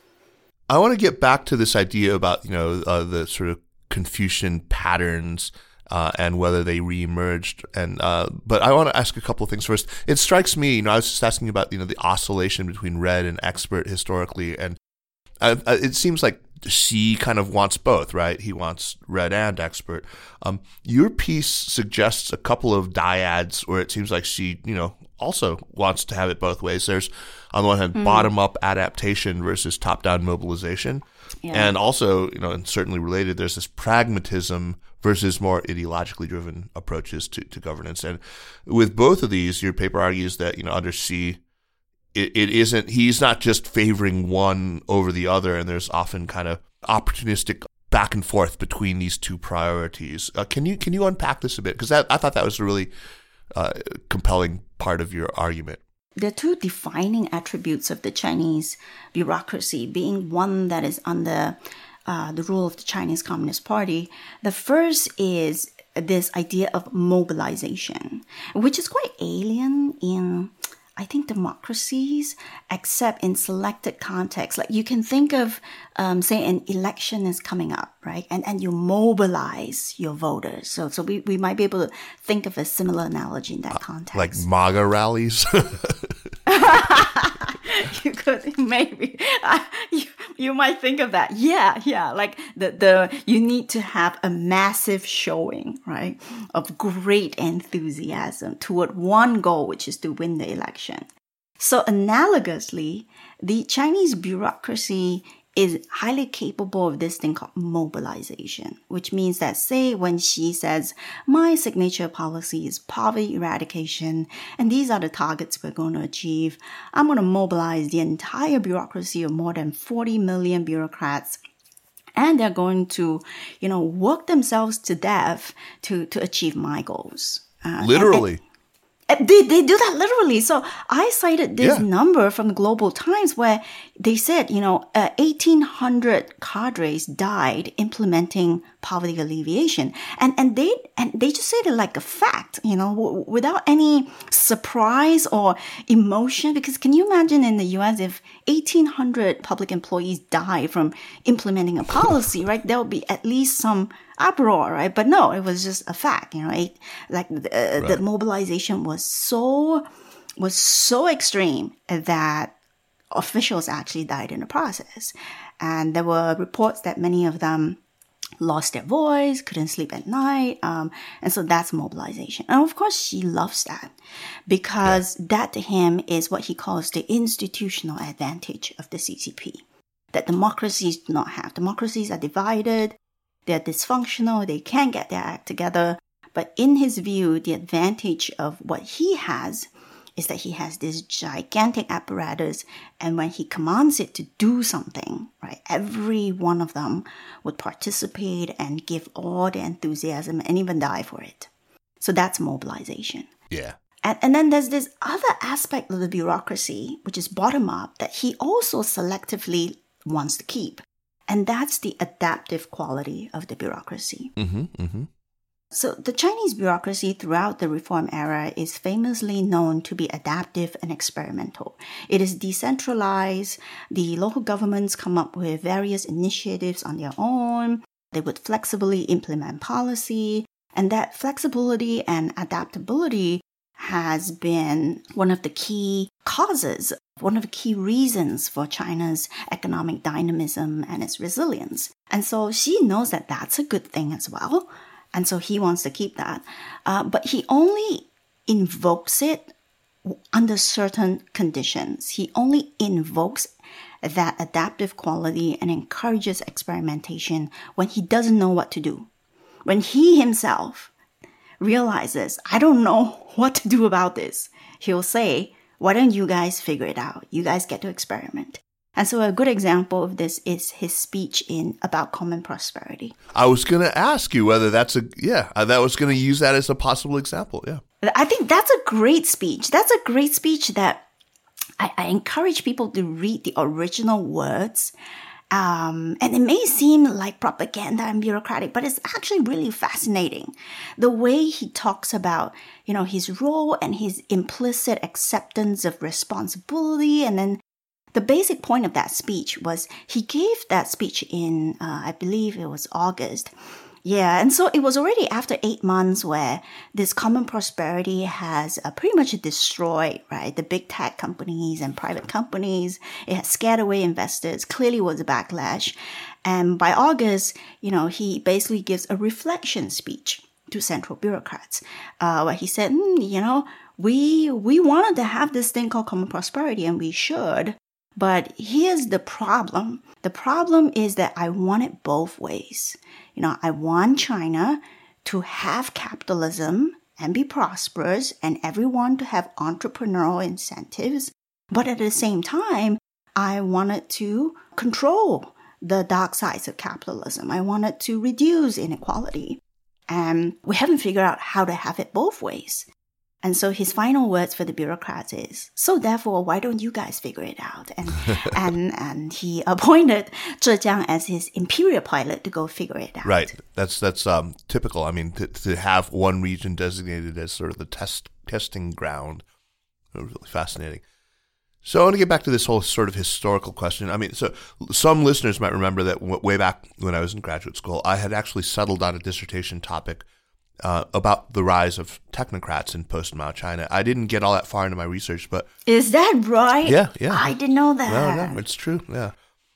Speaker 4: I want to get back to this idea about, you know, uh, the sort of Confucian patterns uh, and whether they reemerged. And uh, but I want to ask a couple of things first. It strikes me, you know, I was just asking about, you know, the oscillation between red and expert historically, and uh, it seems like Xi kind of wants both, right? He wants red and expert. Um, your piece suggests a couple of dyads where it seems like Xi, you know, also wants to have it both ways. There's, on the one hand, mm. bottom-up adaptation versus top-down mobilization. Yeah. And also, you know, and certainly related, there's this pragmatism versus more ideologically driven approaches to, to governance. And with both of these, your paper argues that, you know, under Xi, it, it isn't, he's not just favoring one over the other, and there's often kind of opportunistic back and forth between these two priorities. Uh, can you can you unpack this a bit? Because I thought that was a really uh, compelling part of your argument.
Speaker 5: The two defining attributes of the Chinese bureaucracy being one that is under uh, the rule of the Chinese Communist Party. The first is this idea of mobilization, which is quite alien in, I think, democracies, except in selected contexts. Like you can think of, um, say, an election is coming up, right? And and you mobilize your voters. So so we, we might be able to think of a similar analogy in that context.
Speaker 4: Uh, like MAGA rallies?
Speaker 5: You could, maybe. Uh, you, you might think of that. Yeah, yeah. Like the, the you need to have a massive showing, right, of great enthusiasm toward one goal, which is to win the election. So analogously, the Chinese bureaucracy is highly capable of this thing called mobilization, which means that, say, when Xi says, my signature policy is poverty eradication, and these are the targets we're going to achieve, I'm going to mobilize the entire bureaucracy of more than forty million bureaucrats, and they're going to, you know, work themselves to death to, to achieve my goals. Uh,
Speaker 4: Literally.
Speaker 5: And, and, They they do that literally. So I cited this
Speaker 4: yeah.
Speaker 5: number from the Global Times where they said, you know, uh, eighteen hundred cadres died implementing poverty alleviation, and and they and they just said it like a fact, you know, w- without any surprise or emotion. Because can you imagine in the U S if eighteen hundred public employees die from implementing a policy, right? There will be at least some uproar, right? But no, it was just a fact, you know, it, like uh, right. the mobilization was so, was so extreme that officials actually died in the process. And there were reports that many of them lost their voice, couldn't sleep at night. Um, and so that's mobilization. And of course, Xi loves that because yeah. that to him is what he calls the institutional advantage of the C C P that democracies do not have. Democracies are divided. They're dysfunctional. They can't get their act together. But in his view, the advantage of what he has is that he has this gigantic apparatus, and when he commands it to do something, right, every one of them would participate and give all the enthusiasm and even die for it. So that's mobilization.
Speaker 4: Yeah.
Speaker 5: And, and then there's this other aspect of the bureaucracy, which is bottom-up, that he also selectively wants to keep. And that's the adaptive quality of the bureaucracy.
Speaker 4: Mm-hmm, mm-hmm.
Speaker 5: So the Chinese bureaucracy throughout the reform era is famously known to be adaptive and experimental. It is decentralized. The local governments come up with various initiatives on their own. They would flexibly implement policy. And that flexibility and adaptability has been one of the key causes, one of the key reasons for China's economic dynamism and its resilience. And so Xi knows that that's a good thing as well. And so he wants to keep that. Uh, but he only invokes it under certain conditions. He only invokes that adaptive quality and encourages experimentation when he doesn't know what to do. When he himself realizes, I don't know what to do about this, he'll say, why don't you guys figure it out? You guys get to experiment. And so a good example of this is his speech in About Common Prosperity.
Speaker 4: I was going to ask you whether that's a, yeah, that was going to use that as a possible example, yeah.
Speaker 5: I think that's a great speech. That's a great speech that I, I encourage people to read the original words. Um, and it may seem like propaganda and bureaucratic, but it's actually really fascinating. The way he talks about, you know, his role and his implicit acceptance of responsibility, and then the basic point of that speech was he gave that speech in, uh, I believe it was August. Yeah, and so it was already after eight months where this common prosperity has uh, pretty much destroyed, right, the big tech companies and private companies. It has scared away investors. Clearly was a backlash. And by August, you know, he basically gives a reflection speech to central bureaucrats, uh, where he said, mm, you know, we we wanted to have this thing called common prosperity, and we should. But here's the problem. The problem is that I want it both ways. You know, I want China to have capitalism and be prosperous and everyone to have entrepreneurial incentives. But at the same time, I wanted to control the dark sides of capitalism. I wanted to reduce inequality. And we haven't figured out how to have it both ways. And so his final words for the bureaucrats is, so therefore, why don't you guys figure it out? And and and he appointed Zhejiang as his imperial pilot to go figure it out.
Speaker 4: Right. That's that's um, typical. I mean, to, to have one region designated as sort of the test testing ground, really fascinating. So I want to get back to this whole sort of historical question. I mean, so some listeners might remember that w- way back when I was in graduate school, I had actually settled on a dissertation topic Uh, about the rise of technocrats in post-Mao China. I didn't get all that far into my research, but...
Speaker 5: Is that right?
Speaker 4: Yeah, yeah.
Speaker 5: I didn't know that.
Speaker 4: No, no, it's true, yeah.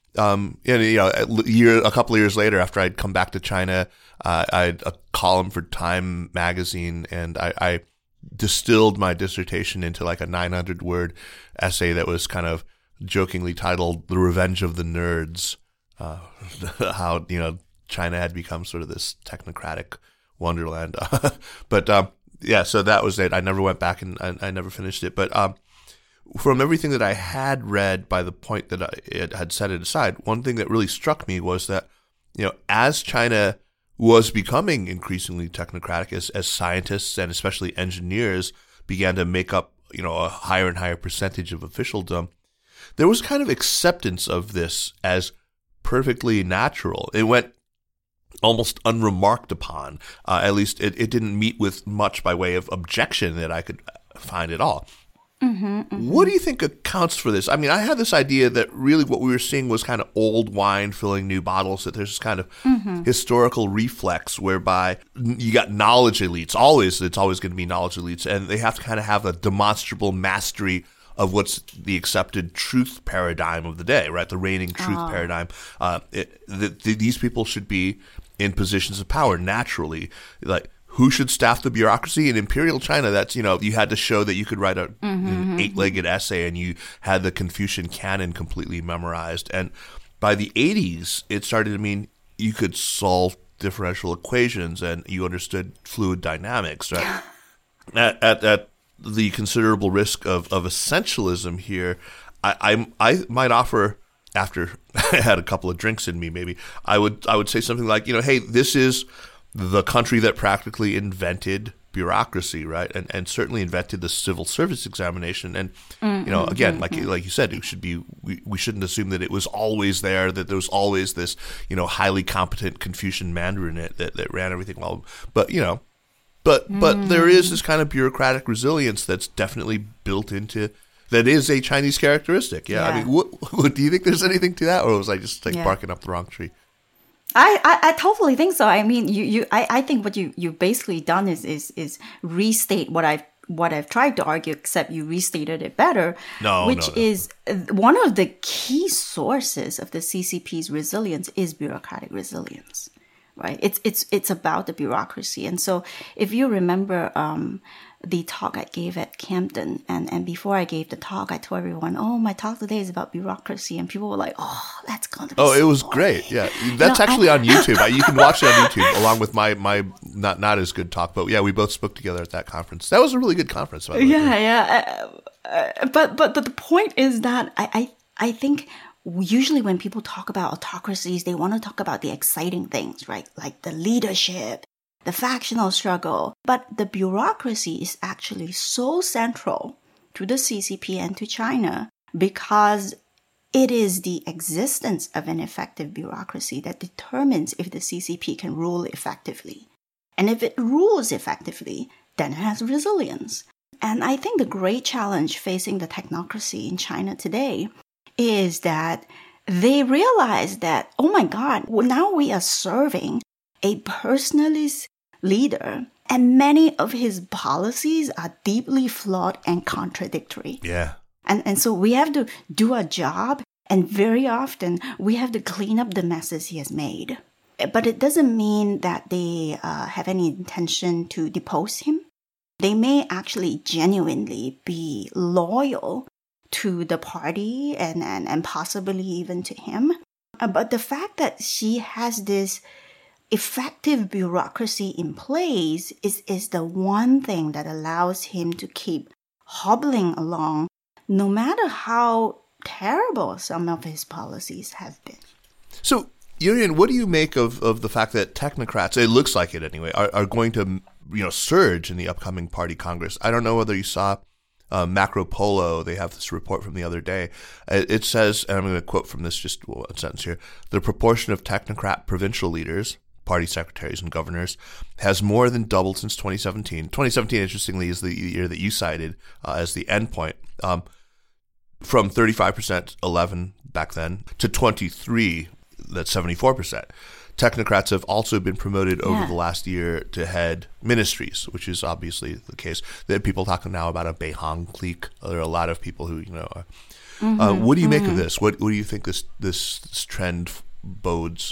Speaker 4: Um, and, you know, a, year, a couple of years later, after I'd come back to China, uh, I had a column for Time magazine, and I, I distilled my dissertation into like a nine hundred word essay that was kind of jokingly titled The Revenge of the Nerds, uh, how, you know, China had become sort of this technocratic wonderland. but um, yeah, so that was it. I never went back and I, I never finished it. But um, from everything that I had read by the point that I it had set it aside, one thing that really struck me was that, you know, as China was becoming increasingly technocratic, as, as scientists and especially engineers began to make up, you know, a higher and higher percentage of officialdom, there was kind of acceptance of this as perfectly natural. It went almost unremarked upon. Uh, at least it, it didn't meet with much by way of objection that I could find at all.
Speaker 5: Mm-hmm, mm-hmm.
Speaker 4: What do you think accounts for this? I mean, I had this idea that really what we were seeing was kind of old wine filling new bottles, that there's this kind of
Speaker 5: mm-hmm.
Speaker 4: historical reflex whereby you got knowledge elites. Always, it's always going to be knowledge elites, and they have to kind of have a demonstrable mastery of what's the accepted truth paradigm of the day, right? The reigning truth
Speaker 5: oh.
Speaker 4: paradigm. Uh, it, the, the, these people should be in positions of power naturally. Like, who should staff the bureaucracy? In Imperial China, that's, you know, you had to show that you could write a,
Speaker 5: mm-hmm,
Speaker 4: an eight-legged essay and you had the Confucian canon completely memorized. And by the eighties, it started to mean you could solve differential equations and you understood fluid dynamics, right? at, at at the considerable risk of, of essentialism here, I, I I might offer, after I had a couple of drinks in me, maybe I would I would say something like, you know, hey, this is the country that practically invented bureaucracy, right? And and certainly invented the civil service examination. And mm-hmm, you know, again, mm-hmm. like like you said, it should be we, we shouldn't assume that it was always there, that there was always this, you know, highly competent Confucian Mandarin it, that that ran everything well. But you know, but mm. but there is this kind of bureaucratic resilience that's definitely built into. That is a Chinese characteristic. Yeah. yeah. I mean, what, what, do you think there's anything to that, or was I just like yeah. barking up the wrong tree?
Speaker 5: I, I, I totally think so. I mean, you, you I, I think what you you basically done is is is restate what I've what I've tried to argue, except you restated it better.
Speaker 4: No,
Speaker 5: which
Speaker 4: no, no.
Speaker 5: is one of the key sources of the C C P's resilience is bureaucratic resilience, right? It's it's it's about the bureaucracy, and so if you remember. Um, the talk I gave at Camden. And, and before I gave the talk, I told everyone, oh, my talk today is about bureaucracy. And people were like, oh, that's going to be
Speaker 4: Oh,
Speaker 5: so
Speaker 4: it was
Speaker 5: boring.
Speaker 4: Great. Yeah. That's you know, actually I, on YouTube. You can watch it on YouTube along with my, my not, not as good talk. But yeah, we both spoke together at that conference. That was a really good conference. By the way.
Speaker 5: Yeah, yeah. Uh, uh, but, but the point is that I, I, I think usually when people talk about autocracies, they want to talk about the exciting things, right? Like the leadership, the factional struggle, but the bureaucracy is actually so central to the C C P and to China because it is the existence of an effective bureaucracy that determines if the C C P can rule effectively. And if it rules effectively, then it has resilience. And I think the great challenge facing the technocracy in China today is that they realize that, oh my God, now we are serving a personalist leader, and many of his policies are deeply flawed and contradictory.
Speaker 4: Yeah.
Speaker 5: And and so we have to do a job, and very often we have to clean up the messes he has made. But it doesn't mean that they uh, have any intention to depose him. They may actually genuinely be loyal to the party and, and, and possibly even to him. Uh, but the fact that she has this effective bureaucracy in place is, is the one thing that allows him to keep hobbling along, no matter how terrible some of his policies have been.
Speaker 4: So, Yurian, what do you make of, of the fact that technocrats, it looks like it anyway, are, are going to you know surge in the upcoming party congress? I don't know whether you saw uh, Macro Polo. They have this report from the other day. It, it says, and I'm going to quote from this just one sentence here, the proportion of technocrat provincial leaders, party secretaries and governors, has more than doubled since twenty seventeen. twenty seventeen, interestingly, is the year that you cited uh, as the endpoint, um, from thirty-five percent, eleven back then, to twenty-three, that's seventy-four percent. Technocrats have also been promoted over yeah. the last year to head ministries, which is obviously the case. There are people talking now about a Beihang clique. There are a lot of people who, you know, are, mm-hmm, uh, what do you mm-hmm. make of this? What, what do you think this, this, this trend bodes?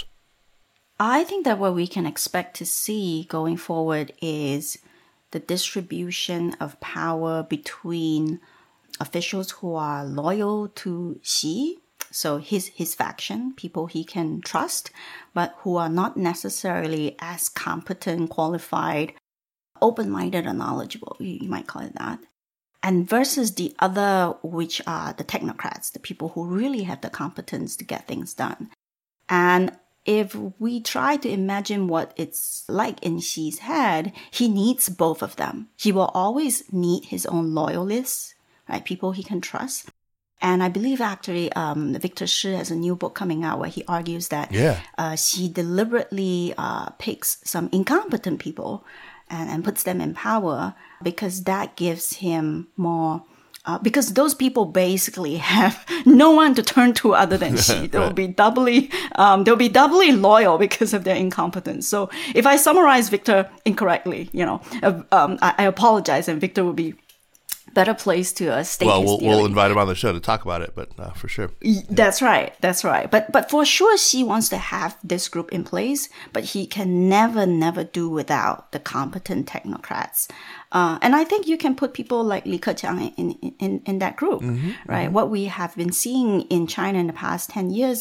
Speaker 5: I think that what we can expect to see going forward is the distribution of power between officials who are loyal to Xi, so his his faction, people he can trust, but who are not necessarily as competent, qualified, open-minded, or knowledgeable, you, you might call it that, and versus the other, which are the technocrats, the people who really have the competence to get things done. And if we try to imagine what it's like in Xi's head, he needs both of them. He will always need his own loyalists, right? People he can trust. And I believe actually um, Victor Shi has a new book coming out where he argues that
Speaker 4: yeah.
Speaker 5: uh, Xi deliberately uh, picks some incompetent people and, and puts them in power because that gives him more... Uh, because those people basically have no one to turn to other than Xi. They'll right. be doubly, um, they'll be doubly loyal because of their incompetence. So if I summarize Victor incorrectly, you know, uh, um, I, I apologize, and Victor will be better placed to uh, state
Speaker 4: well,
Speaker 5: his
Speaker 4: we'll,
Speaker 5: theory.
Speaker 4: we'll invite him on the show to talk about it, but uh, for sure.
Speaker 5: Yeah. That's right. That's right. But but for sure, Xi wants to have this group in place, but he can never, never do without the competent technocrats. Uh, and I think you can put people like Li Keqiang in, in, in that group, mm-hmm, right? Mm-hmm. What we have been seeing in China in the past ten years is a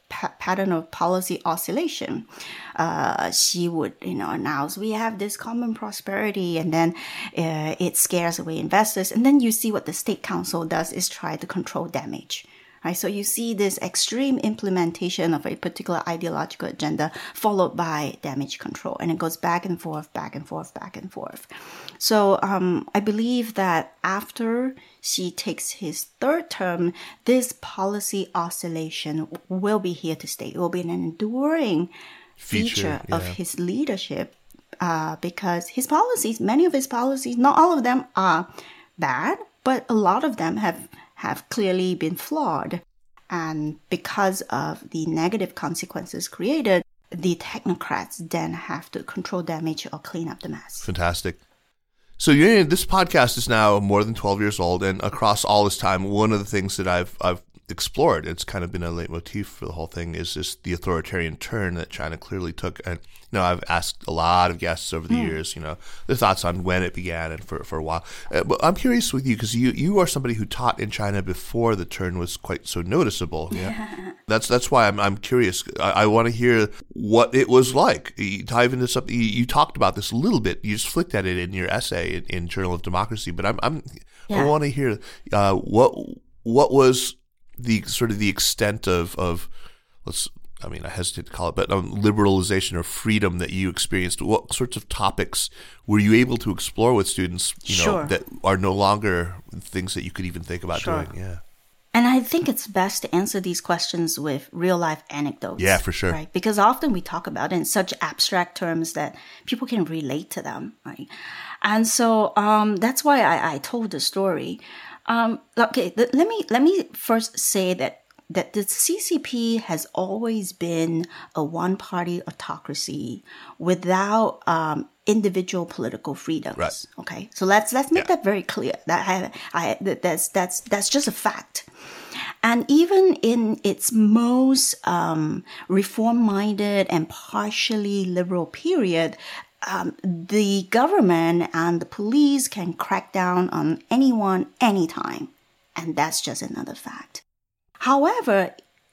Speaker 5: pa- pattern of policy oscillation. Uh, she would, you know, announce, we have this common prosperity, and then uh, it scares away investors. And then you see what the State Council does is try to control damage. Right? So you see this extreme implementation of a particular ideological agenda followed by damage control. And it goes back and forth, back and forth, back and forth. So um, I believe that after Xi takes his third term, this policy oscillation will be here to stay. It will be an enduring feature, feature yeah. of his leadership uh, because his policies, many of his policies, not all of them are bad, but a lot of them have have clearly been flawed. And because of the negative consequences created, the technocrats then have to control damage or clean up the mess.
Speaker 4: Fantastic. So you this podcast is now more than twelve years old, and across all this time, one of the things that I've I've explored, it's kind of been a leitmotif for the whole thing, is this the authoritarian turn that China clearly took. And you know, I've asked a lot of guests over the mm. years, you know, their thoughts on when it began and for for a while. Uh, but I'm curious with you because you you are somebody who taught in China before the turn was quite so noticeable. Yeah, yeah. that's that's why I'm I'm curious. I, I want to hear what it was like. You dive into something. You, you talked about this a little bit. You just flicked at it in your essay in, in Journal of Democracy. But I'm I'm yeah. I want to hear uh, what what was the sort of the extent of, of let's, I mean, I hesitate to call it, but um, liberalization or freedom that you experienced. What sorts of topics were you able to explore with students, you know,
Speaker 5: sure.
Speaker 4: that are no longer things that you could even think about
Speaker 5: sure.
Speaker 4: doing? Yeah.
Speaker 5: And I think it's best to answer these questions with real life anecdotes.
Speaker 4: Yeah, for sure.
Speaker 5: Right? Because often we talk about it in such abstract terms that people can relate to them, right? And so um, that's why I, I told the story. Um, okay, let me let me first say that that the C C P has always been a one-party autocracy without um, individual political freedoms.
Speaker 4: Right.
Speaker 5: Okay, so let's let's make
Speaker 4: yeah.
Speaker 5: that very clear. That I, I that that's that's that's just a fact. And even in its most um, reform-minded and partially liberal period, Um, the government and the police can crack down on anyone, anytime. And that's just another fact. However,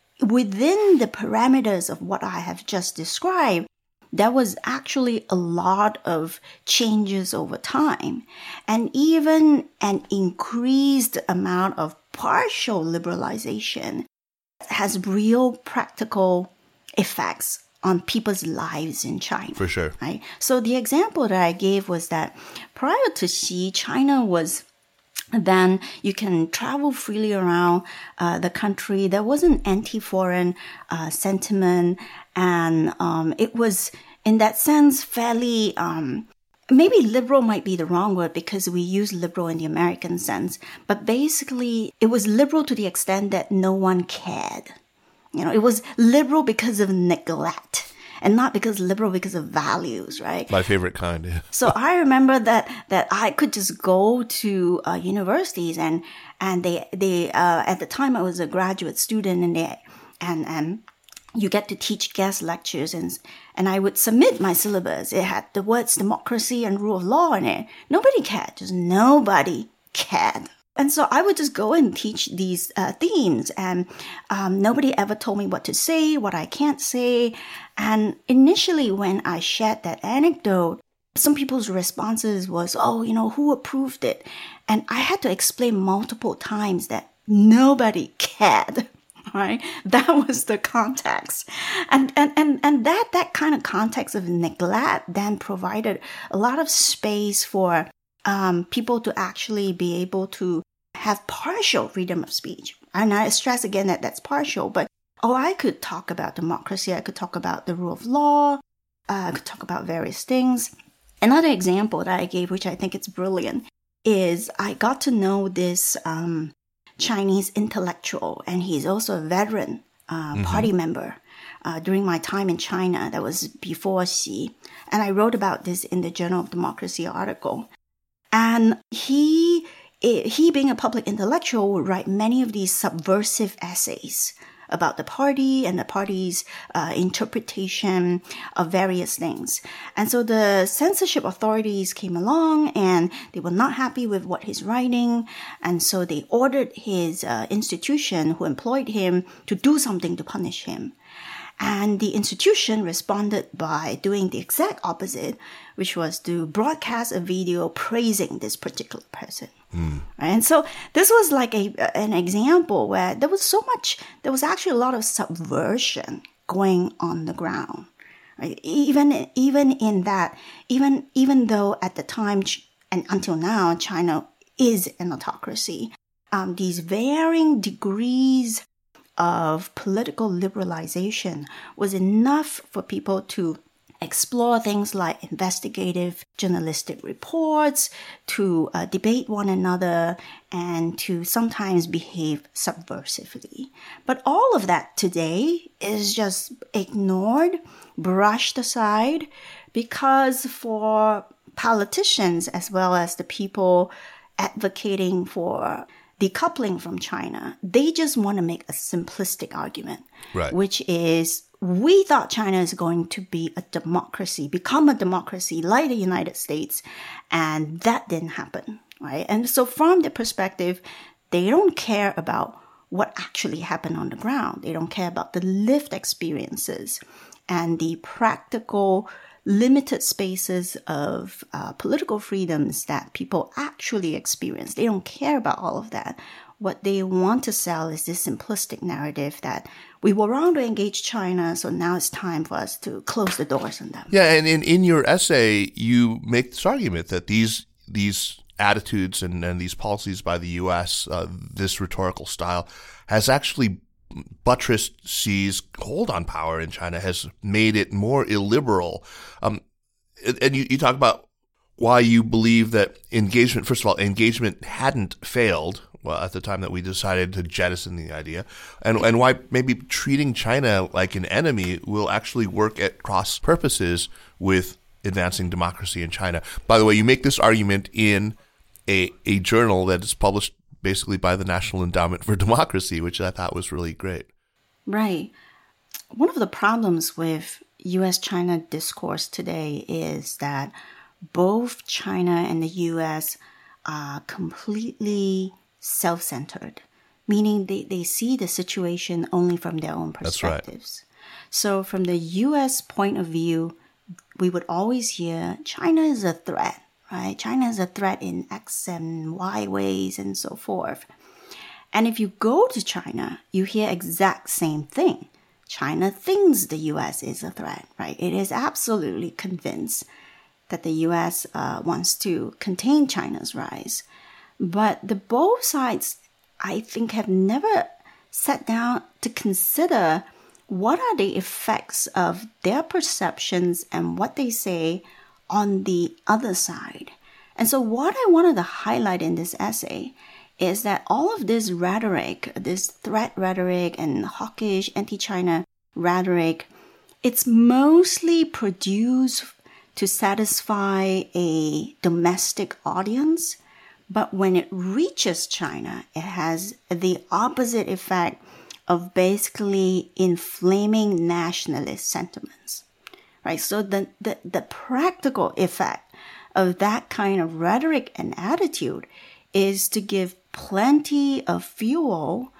Speaker 5: within the parameters of what I have just described, there was actually a lot of changes over time. And even an increased amount of partial liberalization has real practical effects on people's lives in China.
Speaker 4: For sure.
Speaker 5: Right? So the example that I gave was that prior to Xi, China was then you can travel freely around uh, the country. There was an anti-foreign uh, sentiment, and um, it was, in that sense, fairly, um, maybe liberal might be the wrong word because we use liberal in the American sense, but basically it was liberal to the extent that no one cared. You know, it was liberal because of neglect and not because liberal because of values, right?
Speaker 4: My favorite kind, yeah.
Speaker 5: So I remember that that I could just go to uh, universities and and they they uh, at the time I was a graduate student and they and and you get to teach guest lectures and and I would submit my syllabus. It had the words democracy and rule of law in it. Nobody cared, just nobody cared. And so I would just go and teach these uh, themes, and um, nobody ever told me what to say, what I can't say. And initially, when I shared that anecdote, some people's responses was, oh, you know, who approved it? And I had to explain multiple times that nobody cared, right? That was the context. And, and, and, and that, that kind of context of neglect then provided a lot of space for Um, people to actually be able to have partial freedom of speech. And I stress again that that's partial, but oh, I could talk about democracy, I could talk about the rule of law, uh, I could talk about various things. Another example that I gave, which I think is brilliant, is I got to know this um, Chinese intellectual, and he's also a veteran uh, mm-hmm. party member. Uh, during my time in China, that was before Xi. And I wrote about this in the Journal of Democracy article. And he, he being a public intellectual, would write many of these subversive essays about the party and the party's uh, interpretation of various things. And so the censorship authorities came along and they were not happy with what he's writing. And so they ordered his uh, institution who employed him to do something to punish him. And the institution responded by doing the exact opposite, which was to broadcast a video praising this particular person. Mm. Right? And so this was like a an example where there was so much, there was actually a lot of subversion going on the ground. Right? Even even in that, even even though at the time and until now China is an autocracy, um, these varying degrees of political liberalization was enough for people to explore things like investigative journalistic reports, to uh, debate one another, and to sometimes behave subversively. But all of that today is just ignored, brushed aside, because for politicians as well as the people advocating for decoupling from China, they just want to make a simplistic argument,
Speaker 4: right,
Speaker 5: which is, we thought China is going to be a democracy, become a democracy like the United States, and that didn't happen, right? And so from their perspective, they don't care about what actually happened on the ground. They don't care about the lived experiences and the practical limited spaces of uh, political freedoms that people actually experience. They don't care about all of that. What they want to sell is this simplistic narrative that we were wrong to engage China, so now it's time for us to close the doors on them.
Speaker 4: Yeah, and in, in your essay, you make this argument that these these attitudes and, and these policies by the U S, uh, this rhetorical style, has actually buttressed Xi's hold on power in China, has made it more illiberal. Um, and you, you talk about why you believe that engagement, first of all, engagement hadn't failed well, at the time that we decided to jettison the idea, and, and why maybe treating China like an enemy will actually work at cross purposes with advancing democracy in China. By the way, you make this argument in a, a journal that is published basically by the National Endowment for Democracy, which I thought was really great.
Speaker 5: Right. One of the problems with U S China discourse today is that both China and the U S are completely self-centered, meaning they, they see the situation only from their own perspectives. That's right. So from the U S point of view, we would always hear China is a threat. Right? China is a threat in X and Y ways and so forth. And if you go to China, you hear exact same thing. China thinks the U S is a threat, right? It is absolutely convinced that the U S uh, wants to contain China's rise. But the both sides, I think, have never sat down to consider what are the effects of their perceptions and what they say on the other side. And so what I wanted to highlight in this essay is that all of this rhetoric, this threat rhetoric and hawkish anti-China rhetoric, it's mostly produced to satisfy a domestic audience. But when it reaches China, it has the opposite effect of basically inflaming nationalist sentiments. Right, so the, the, the practical effect of that kind of rhetoric and attitude is to give plenty of fuel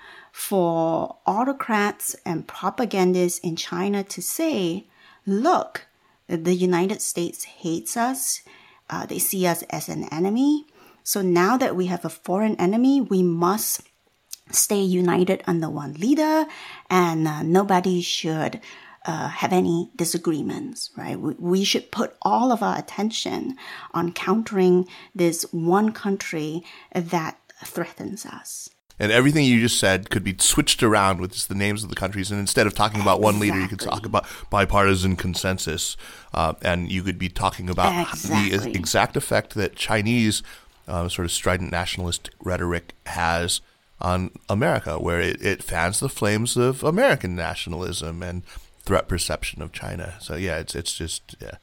Speaker 5: for autocrats and propagandists in China to say, look, the United States hates us. Uh, they see us as an enemy. So now that we have a foreign enemy, we must stay united under one leader, and uh, nobody should Uh, have any disagreements, right? We, we should put all of our attention on countering this one country that threatens us.
Speaker 4: And everything you just said could be switched around with just the names of the countries. And instead of talking about exactly. one leader, you could talk about bipartisan consensus. Uh, and you could be talking about exactly. the exact effect that Chinese uh, sort of strident nationalist rhetoric has on America, where it, it fans the flames of American nationalism and threat perception of China. So yeah, it's it's just yeah.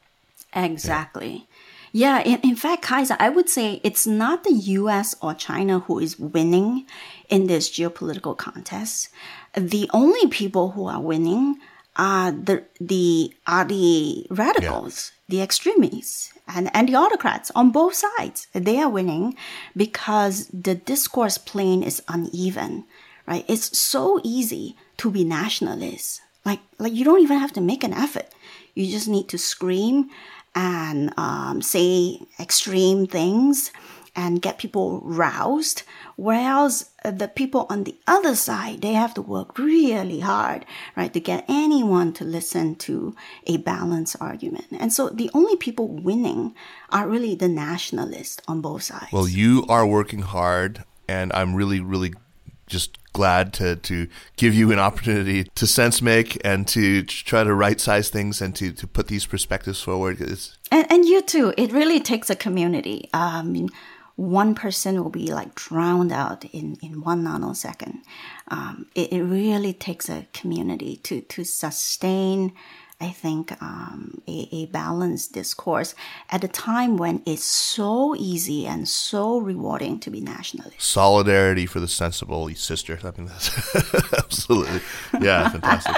Speaker 5: Exactly. Yeah, yeah in, in fact, Kaisa, I would say it's not the U S or China who is winning in this geopolitical contest. the only people who are winning are the the are the radicals, yeah. the extremists, and, and the autocrats on both sides. They are winning because the discourse plane is uneven, right? It's so easy to be nationalist. Like, like you don't even have to make an effort. You just need to scream and um, say extreme things and get people roused. Whereas the people on the other side, they have to work really hard, right, to get anyone to listen to a balanced argument. And so the only people winning are really the nationalists on both sides.
Speaker 4: Well, you are working hard, and I'm really, really just glad to, to give you an opportunity to sense make and to try to right size things and to, to put these perspectives forward. It's...
Speaker 5: And, and you too. It really takes a community. Um, one person will be like drowned out in, in one nanosecond. Um, it, it really takes a community to, to sustain, I think, um, a, a balanced discourse at a time when it's so easy and so rewarding to be nationalist.
Speaker 4: Solidarity for the sensible, sister. I mean, that's absolutely, yeah, fantastic.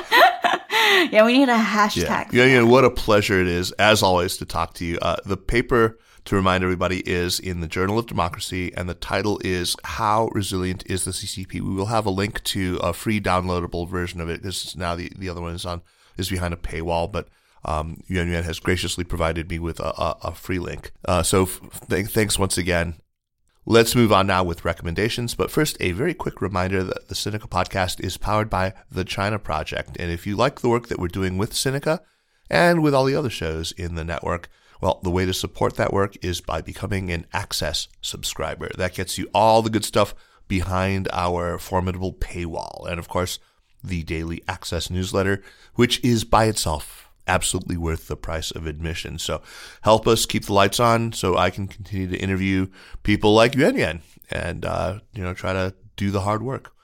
Speaker 5: Yeah, we need a hashtag.
Speaker 4: Yeah, yeah, yeah, what a pleasure it is, as always, to talk to you. Uh, the paper, to remind everybody, is in the Journal of Democracy, and the title is How Resilient is the C C P? We will have a link to a free downloadable version of it. This is now the, the other one is on is behind a paywall, but um, Yuan Yuan has graciously provided me with a, a, a free link. Uh, so th- thanks once again. Let's move on now with recommendations. But first, a very quick reminder that the Sinica podcast is powered by the China Project. And if you like the work that we're doing with Sinica and with all the other shows in the network, well, the way to support that work is by becoming an Access subscriber. That gets you all the good stuff behind our formidable paywall. And of course, the daily Access newsletter, which is by itself absolutely worth the price of admission. So help us keep the lights on so I can continue to interview people like Yuan Yuan and, uh, you know, try to do the hard work.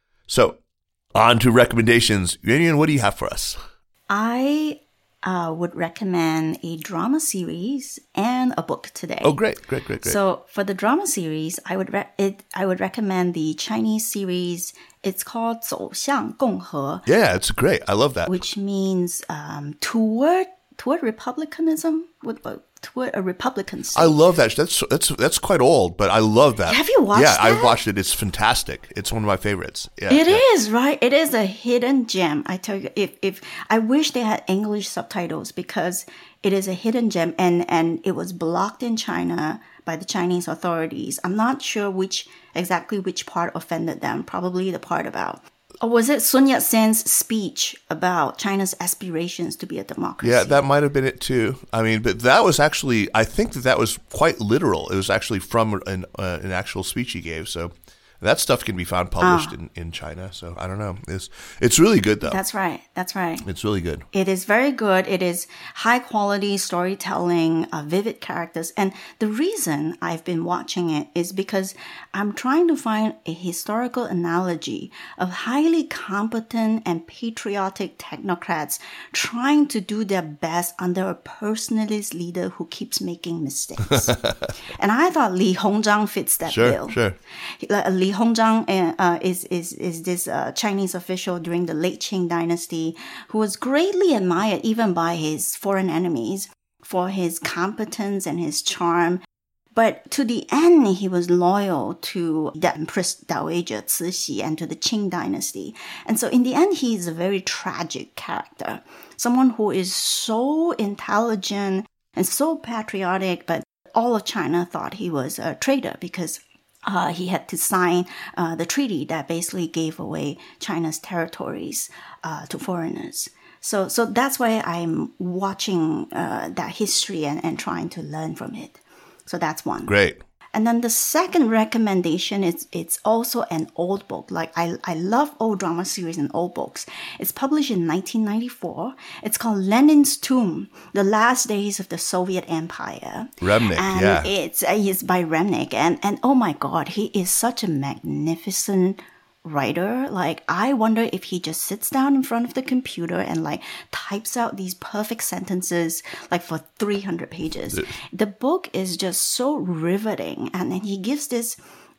Speaker 4: So on to recommendations. Yuan Yuan, what do you have for us?
Speaker 5: I uh, would recommend a drama series and a book today.
Speaker 4: Oh, great, great, great, great.
Speaker 5: So for the drama series, I would re- it I would recommend the Chinese series. It's called 走向共和.
Speaker 4: Yeah, it's great. I love that.
Speaker 5: Which means um, toward toward republicanism, with, uh, toward a republican state.
Speaker 4: I love that. That's that's that's quite old, but I love that.
Speaker 5: Have you watched
Speaker 4: yeah,
Speaker 5: that?
Speaker 4: Yeah, I've watched it. It's fantastic. It's one of my favorites. Yeah,
Speaker 5: it
Speaker 4: yeah.
Speaker 5: is, right? It is a hidden gem. I tell you, if if I wish they had English subtitles because it is a hidden gem, and and it was blocked in China by the Chinese authorities. I'm not sure which exactly which part offended them. Probably the part about, or was it Sun Yat-sen's speech about China's aspirations to be a democracy?
Speaker 4: Yeah, that might have been it too. I mean, but that was actually, I think that that was quite literal. It was actually from an, uh, an actual speech he gave. So that stuff can be found published ah. in, in China. So I don't know. It's it's really good though.
Speaker 5: That's right. That's right.
Speaker 4: It's really good.
Speaker 5: It is very good. It is high quality storytelling, uh, vivid characters. And the reason I've been watching it is because I'm trying to find a historical analogy of highly competent and patriotic technocrats trying to do their best under a personalist leader who keeps making mistakes. And I thought Li Hongzhang fits that
Speaker 4: sure,
Speaker 5: bill.
Speaker 4: Sure,
Speaker 5: sure. Li Hongzhang uh, is is is this uh, Chinese official during the late Qing dynasty who was greatly admired even by his foreign enemies for his competence and his charm. But to the end, he was loyal to the Empress Dowager Cixi and to the Qing dynasty. And so in the end, he is a very tragic character. Someone who is so intelligent and so patriotic, but all of China thought he was a traitor because Uh, he had to sign uh, the treaty that basically gave away China's territories uh, to foreigners. So, so that's why I'm watching uh, that history and, and trying to learn from it. So that's one.
Speaker 4: Great.
Speaker 5: And then the second recommendation is it's also an old book. Like I, I love old drama series and old books. It's published in nineteen ninety-four. It's called Lenin's Tomb: The Last Days of the Soviet Empire.
Speaker 4: Remnick,
Speaker 5: and
Speaker 4: yeah.
Speaker 5: It's uh, it's by Remnick, and and oh my God, he is such a magnificent writer. Like, I wonder if he just sits down in front of the computer and like types out these perfect sentences like for three hundred pages. The book is just so riveting, and then he gives this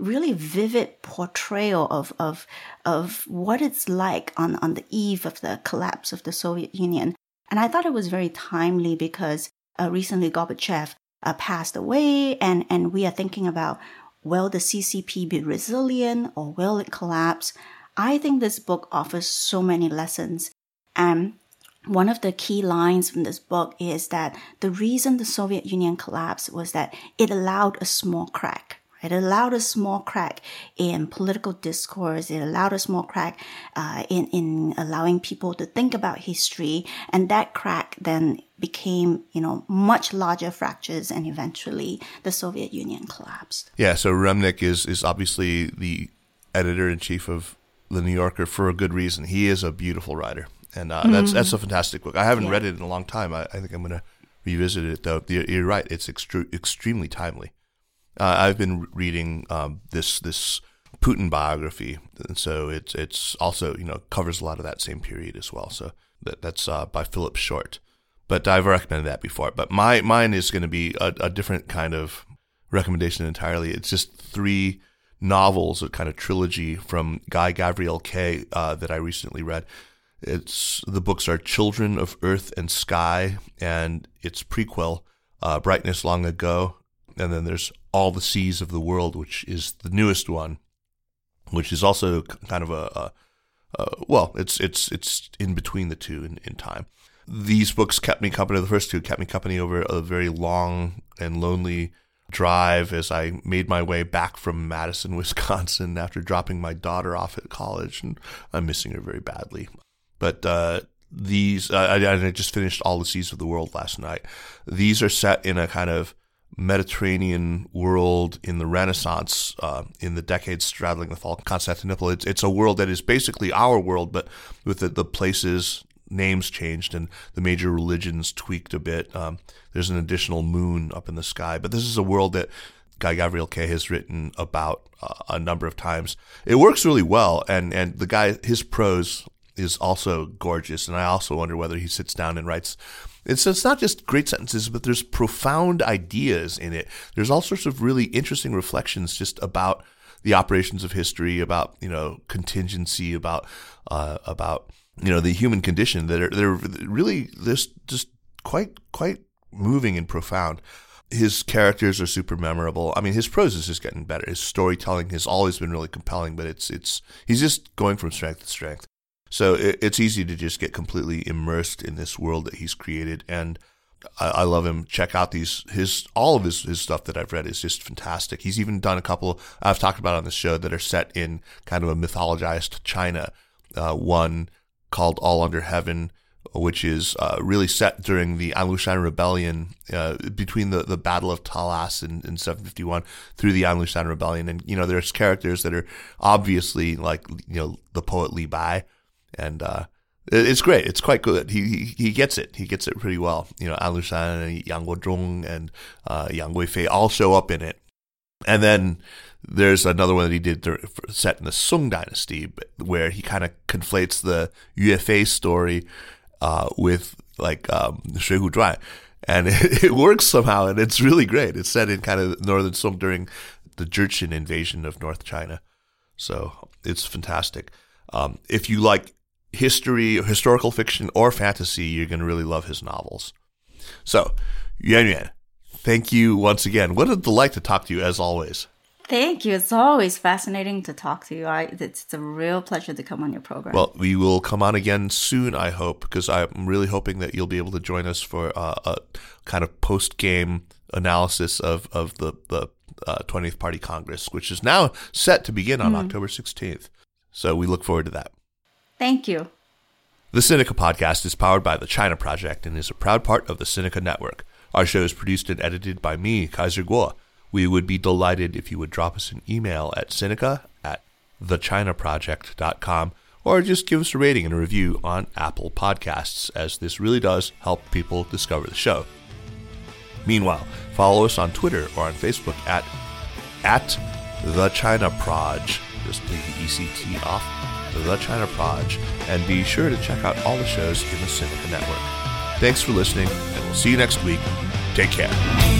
Speaker 5: really vivid portrayal of of of what it's like on, on the eve of the collapse of the Soviet Union. And I thought it was very timely because uh, recently Gorbachev uh, passed away, and, and we are thinking about, will the C C P be resilient or will it collapse? I think this book offers so many lessons. And one of the key lines from this book is that the reason the Soviet Union collapsed was that it allowed a small crack. It allowed a small crack in political discourse. It allowed a small crack uh, in, in allowing people to think about history. And that crack then became, you know, much larger fractures, and eventually the Soviet Union collapsed.
Speaker 4: Yeah, so Remnick is, is obviously the editor-in-chief of The New Yorker for a good reason. He is a beautiful writer. And uh, mm-hmm. that's that's a fantastic book. I haven't yeah. read it in a long time. I, I think I'm going to revisit it, though. You're, you're right. It's extre- extremely timely. Uh, I've been reading um, this this Putin biography, and so it's it's also, you know, covers a lot of that same period as well. So that, that's uh, by Philip Short. But I've recommended that before. But my mine is going to be a, a different kind of recommendation entirely. It's just three novels, a kind of trilogy from Guy Gavriel Kay uh, that I recently read. It's the books are Children of Earth and Sky, and its prequel, uh, Brightness Long Ago, and then there's All the Seas of the World, which is the newest one, which is also kind of a, a, a well, it's it's it's in between the two in, in time. These books kept me company. The first two kept me company over a very long and lonely drive as I made my way back from Madison, Wisconsin, after dropping my daughter off at college, and I'm missing her very badly. But uh, these, uh, I, I just finished All the Seas of the World last night. These are set in a kind of Mediterranean world in the Renaissance, uh, in the decades straddling the fall of Constantinople. It's, it's a world that is basically our world, but with the, the places, names changed and the major religions tweaked a bit. Um, there's an additional moon up in the sky. But this is a world that Guy Gavriel Kay has written about uh, a number of times. It works really well, and, and the guy, his prose is also gorgeous, and I also wonder whether he sits down and writes. It's it's not just great sentences, but there's profound ideas in it. There's all sorts of really interesting reflections just about the operations of history, about, you know, contingency, about uh, about you know the human condition that are they're really this just quite quite moving and profound. His characters are super memorable. I mean, his prose is just getting better. His storytelling has always been really compelling, but it's it's he's just going from strength to strength. So it's easy to just get completely immersed in this world that he's created, and I, I love him. Check out these his all of his, his stuff that I've read is just fantastic. He's even done a couple I've talked about on the show that are set in kind of a mythologized China. Uh, one called All Under Heaven, which is uh, really set during the Anlushan Rebellion, uh, between the, the Battle of Talas in, in seven fifty-one through the Anlushan Rebellion. And, you know, there's characters that are obviously like, you know, the poet Li Bai. And uh, it's great. It's quite good. He, he he gets it. He gets it pretty well. You know, An Lushan and Yang Guozhong and uh, Yang Guifei all show up in it. And then there's another one that he did set in the Song Dynasty, where he kind of conflates the Yue Fei story uh, with like um, Shui Hu Zhuan, and it, it works somehow, and it's really great. It's set in kind of northern Song during the Jurchen invasion of North China, so it's fantastic. Um, if you like history, historical fiction, or fantasy, you're going to really love his novels. So, Yuan Yuan, thank you once again. What a delight to talk to you, as always.
Speaker 5: Thank you. It's always fascinating to talk to you. I, it's a real pleasure to come on your program.
Speaker 4: Well, we will come on again soon, I hope, because I'm really hoping that you'll be able to join us for uh, a kind of post-game analysis of, of the, the uh, twentieth Party Congress, which is now set to begin on mm. October sixteenth. So we look forward to that.
Speaker 5: Thank you.
Speaker 4: The Sinica Podcast is powered by the China Project and is a proud part of the Sinica Network. Our show is produced and edited by me, Kaiser Kuo. We would be delighted if you would drop us an email at Sinica at the china project dot com or just give us a rating and a review on Apple Podcasts, as this really does help people discover the show. Meanwhile, follow us on Twitter or on Facebook at, at the China Proj. Just leave the E C T off, The China Proj, and be sure to check out all the shows in the Sinica Network. Thanks for listening, and we'll see you next week. Take care.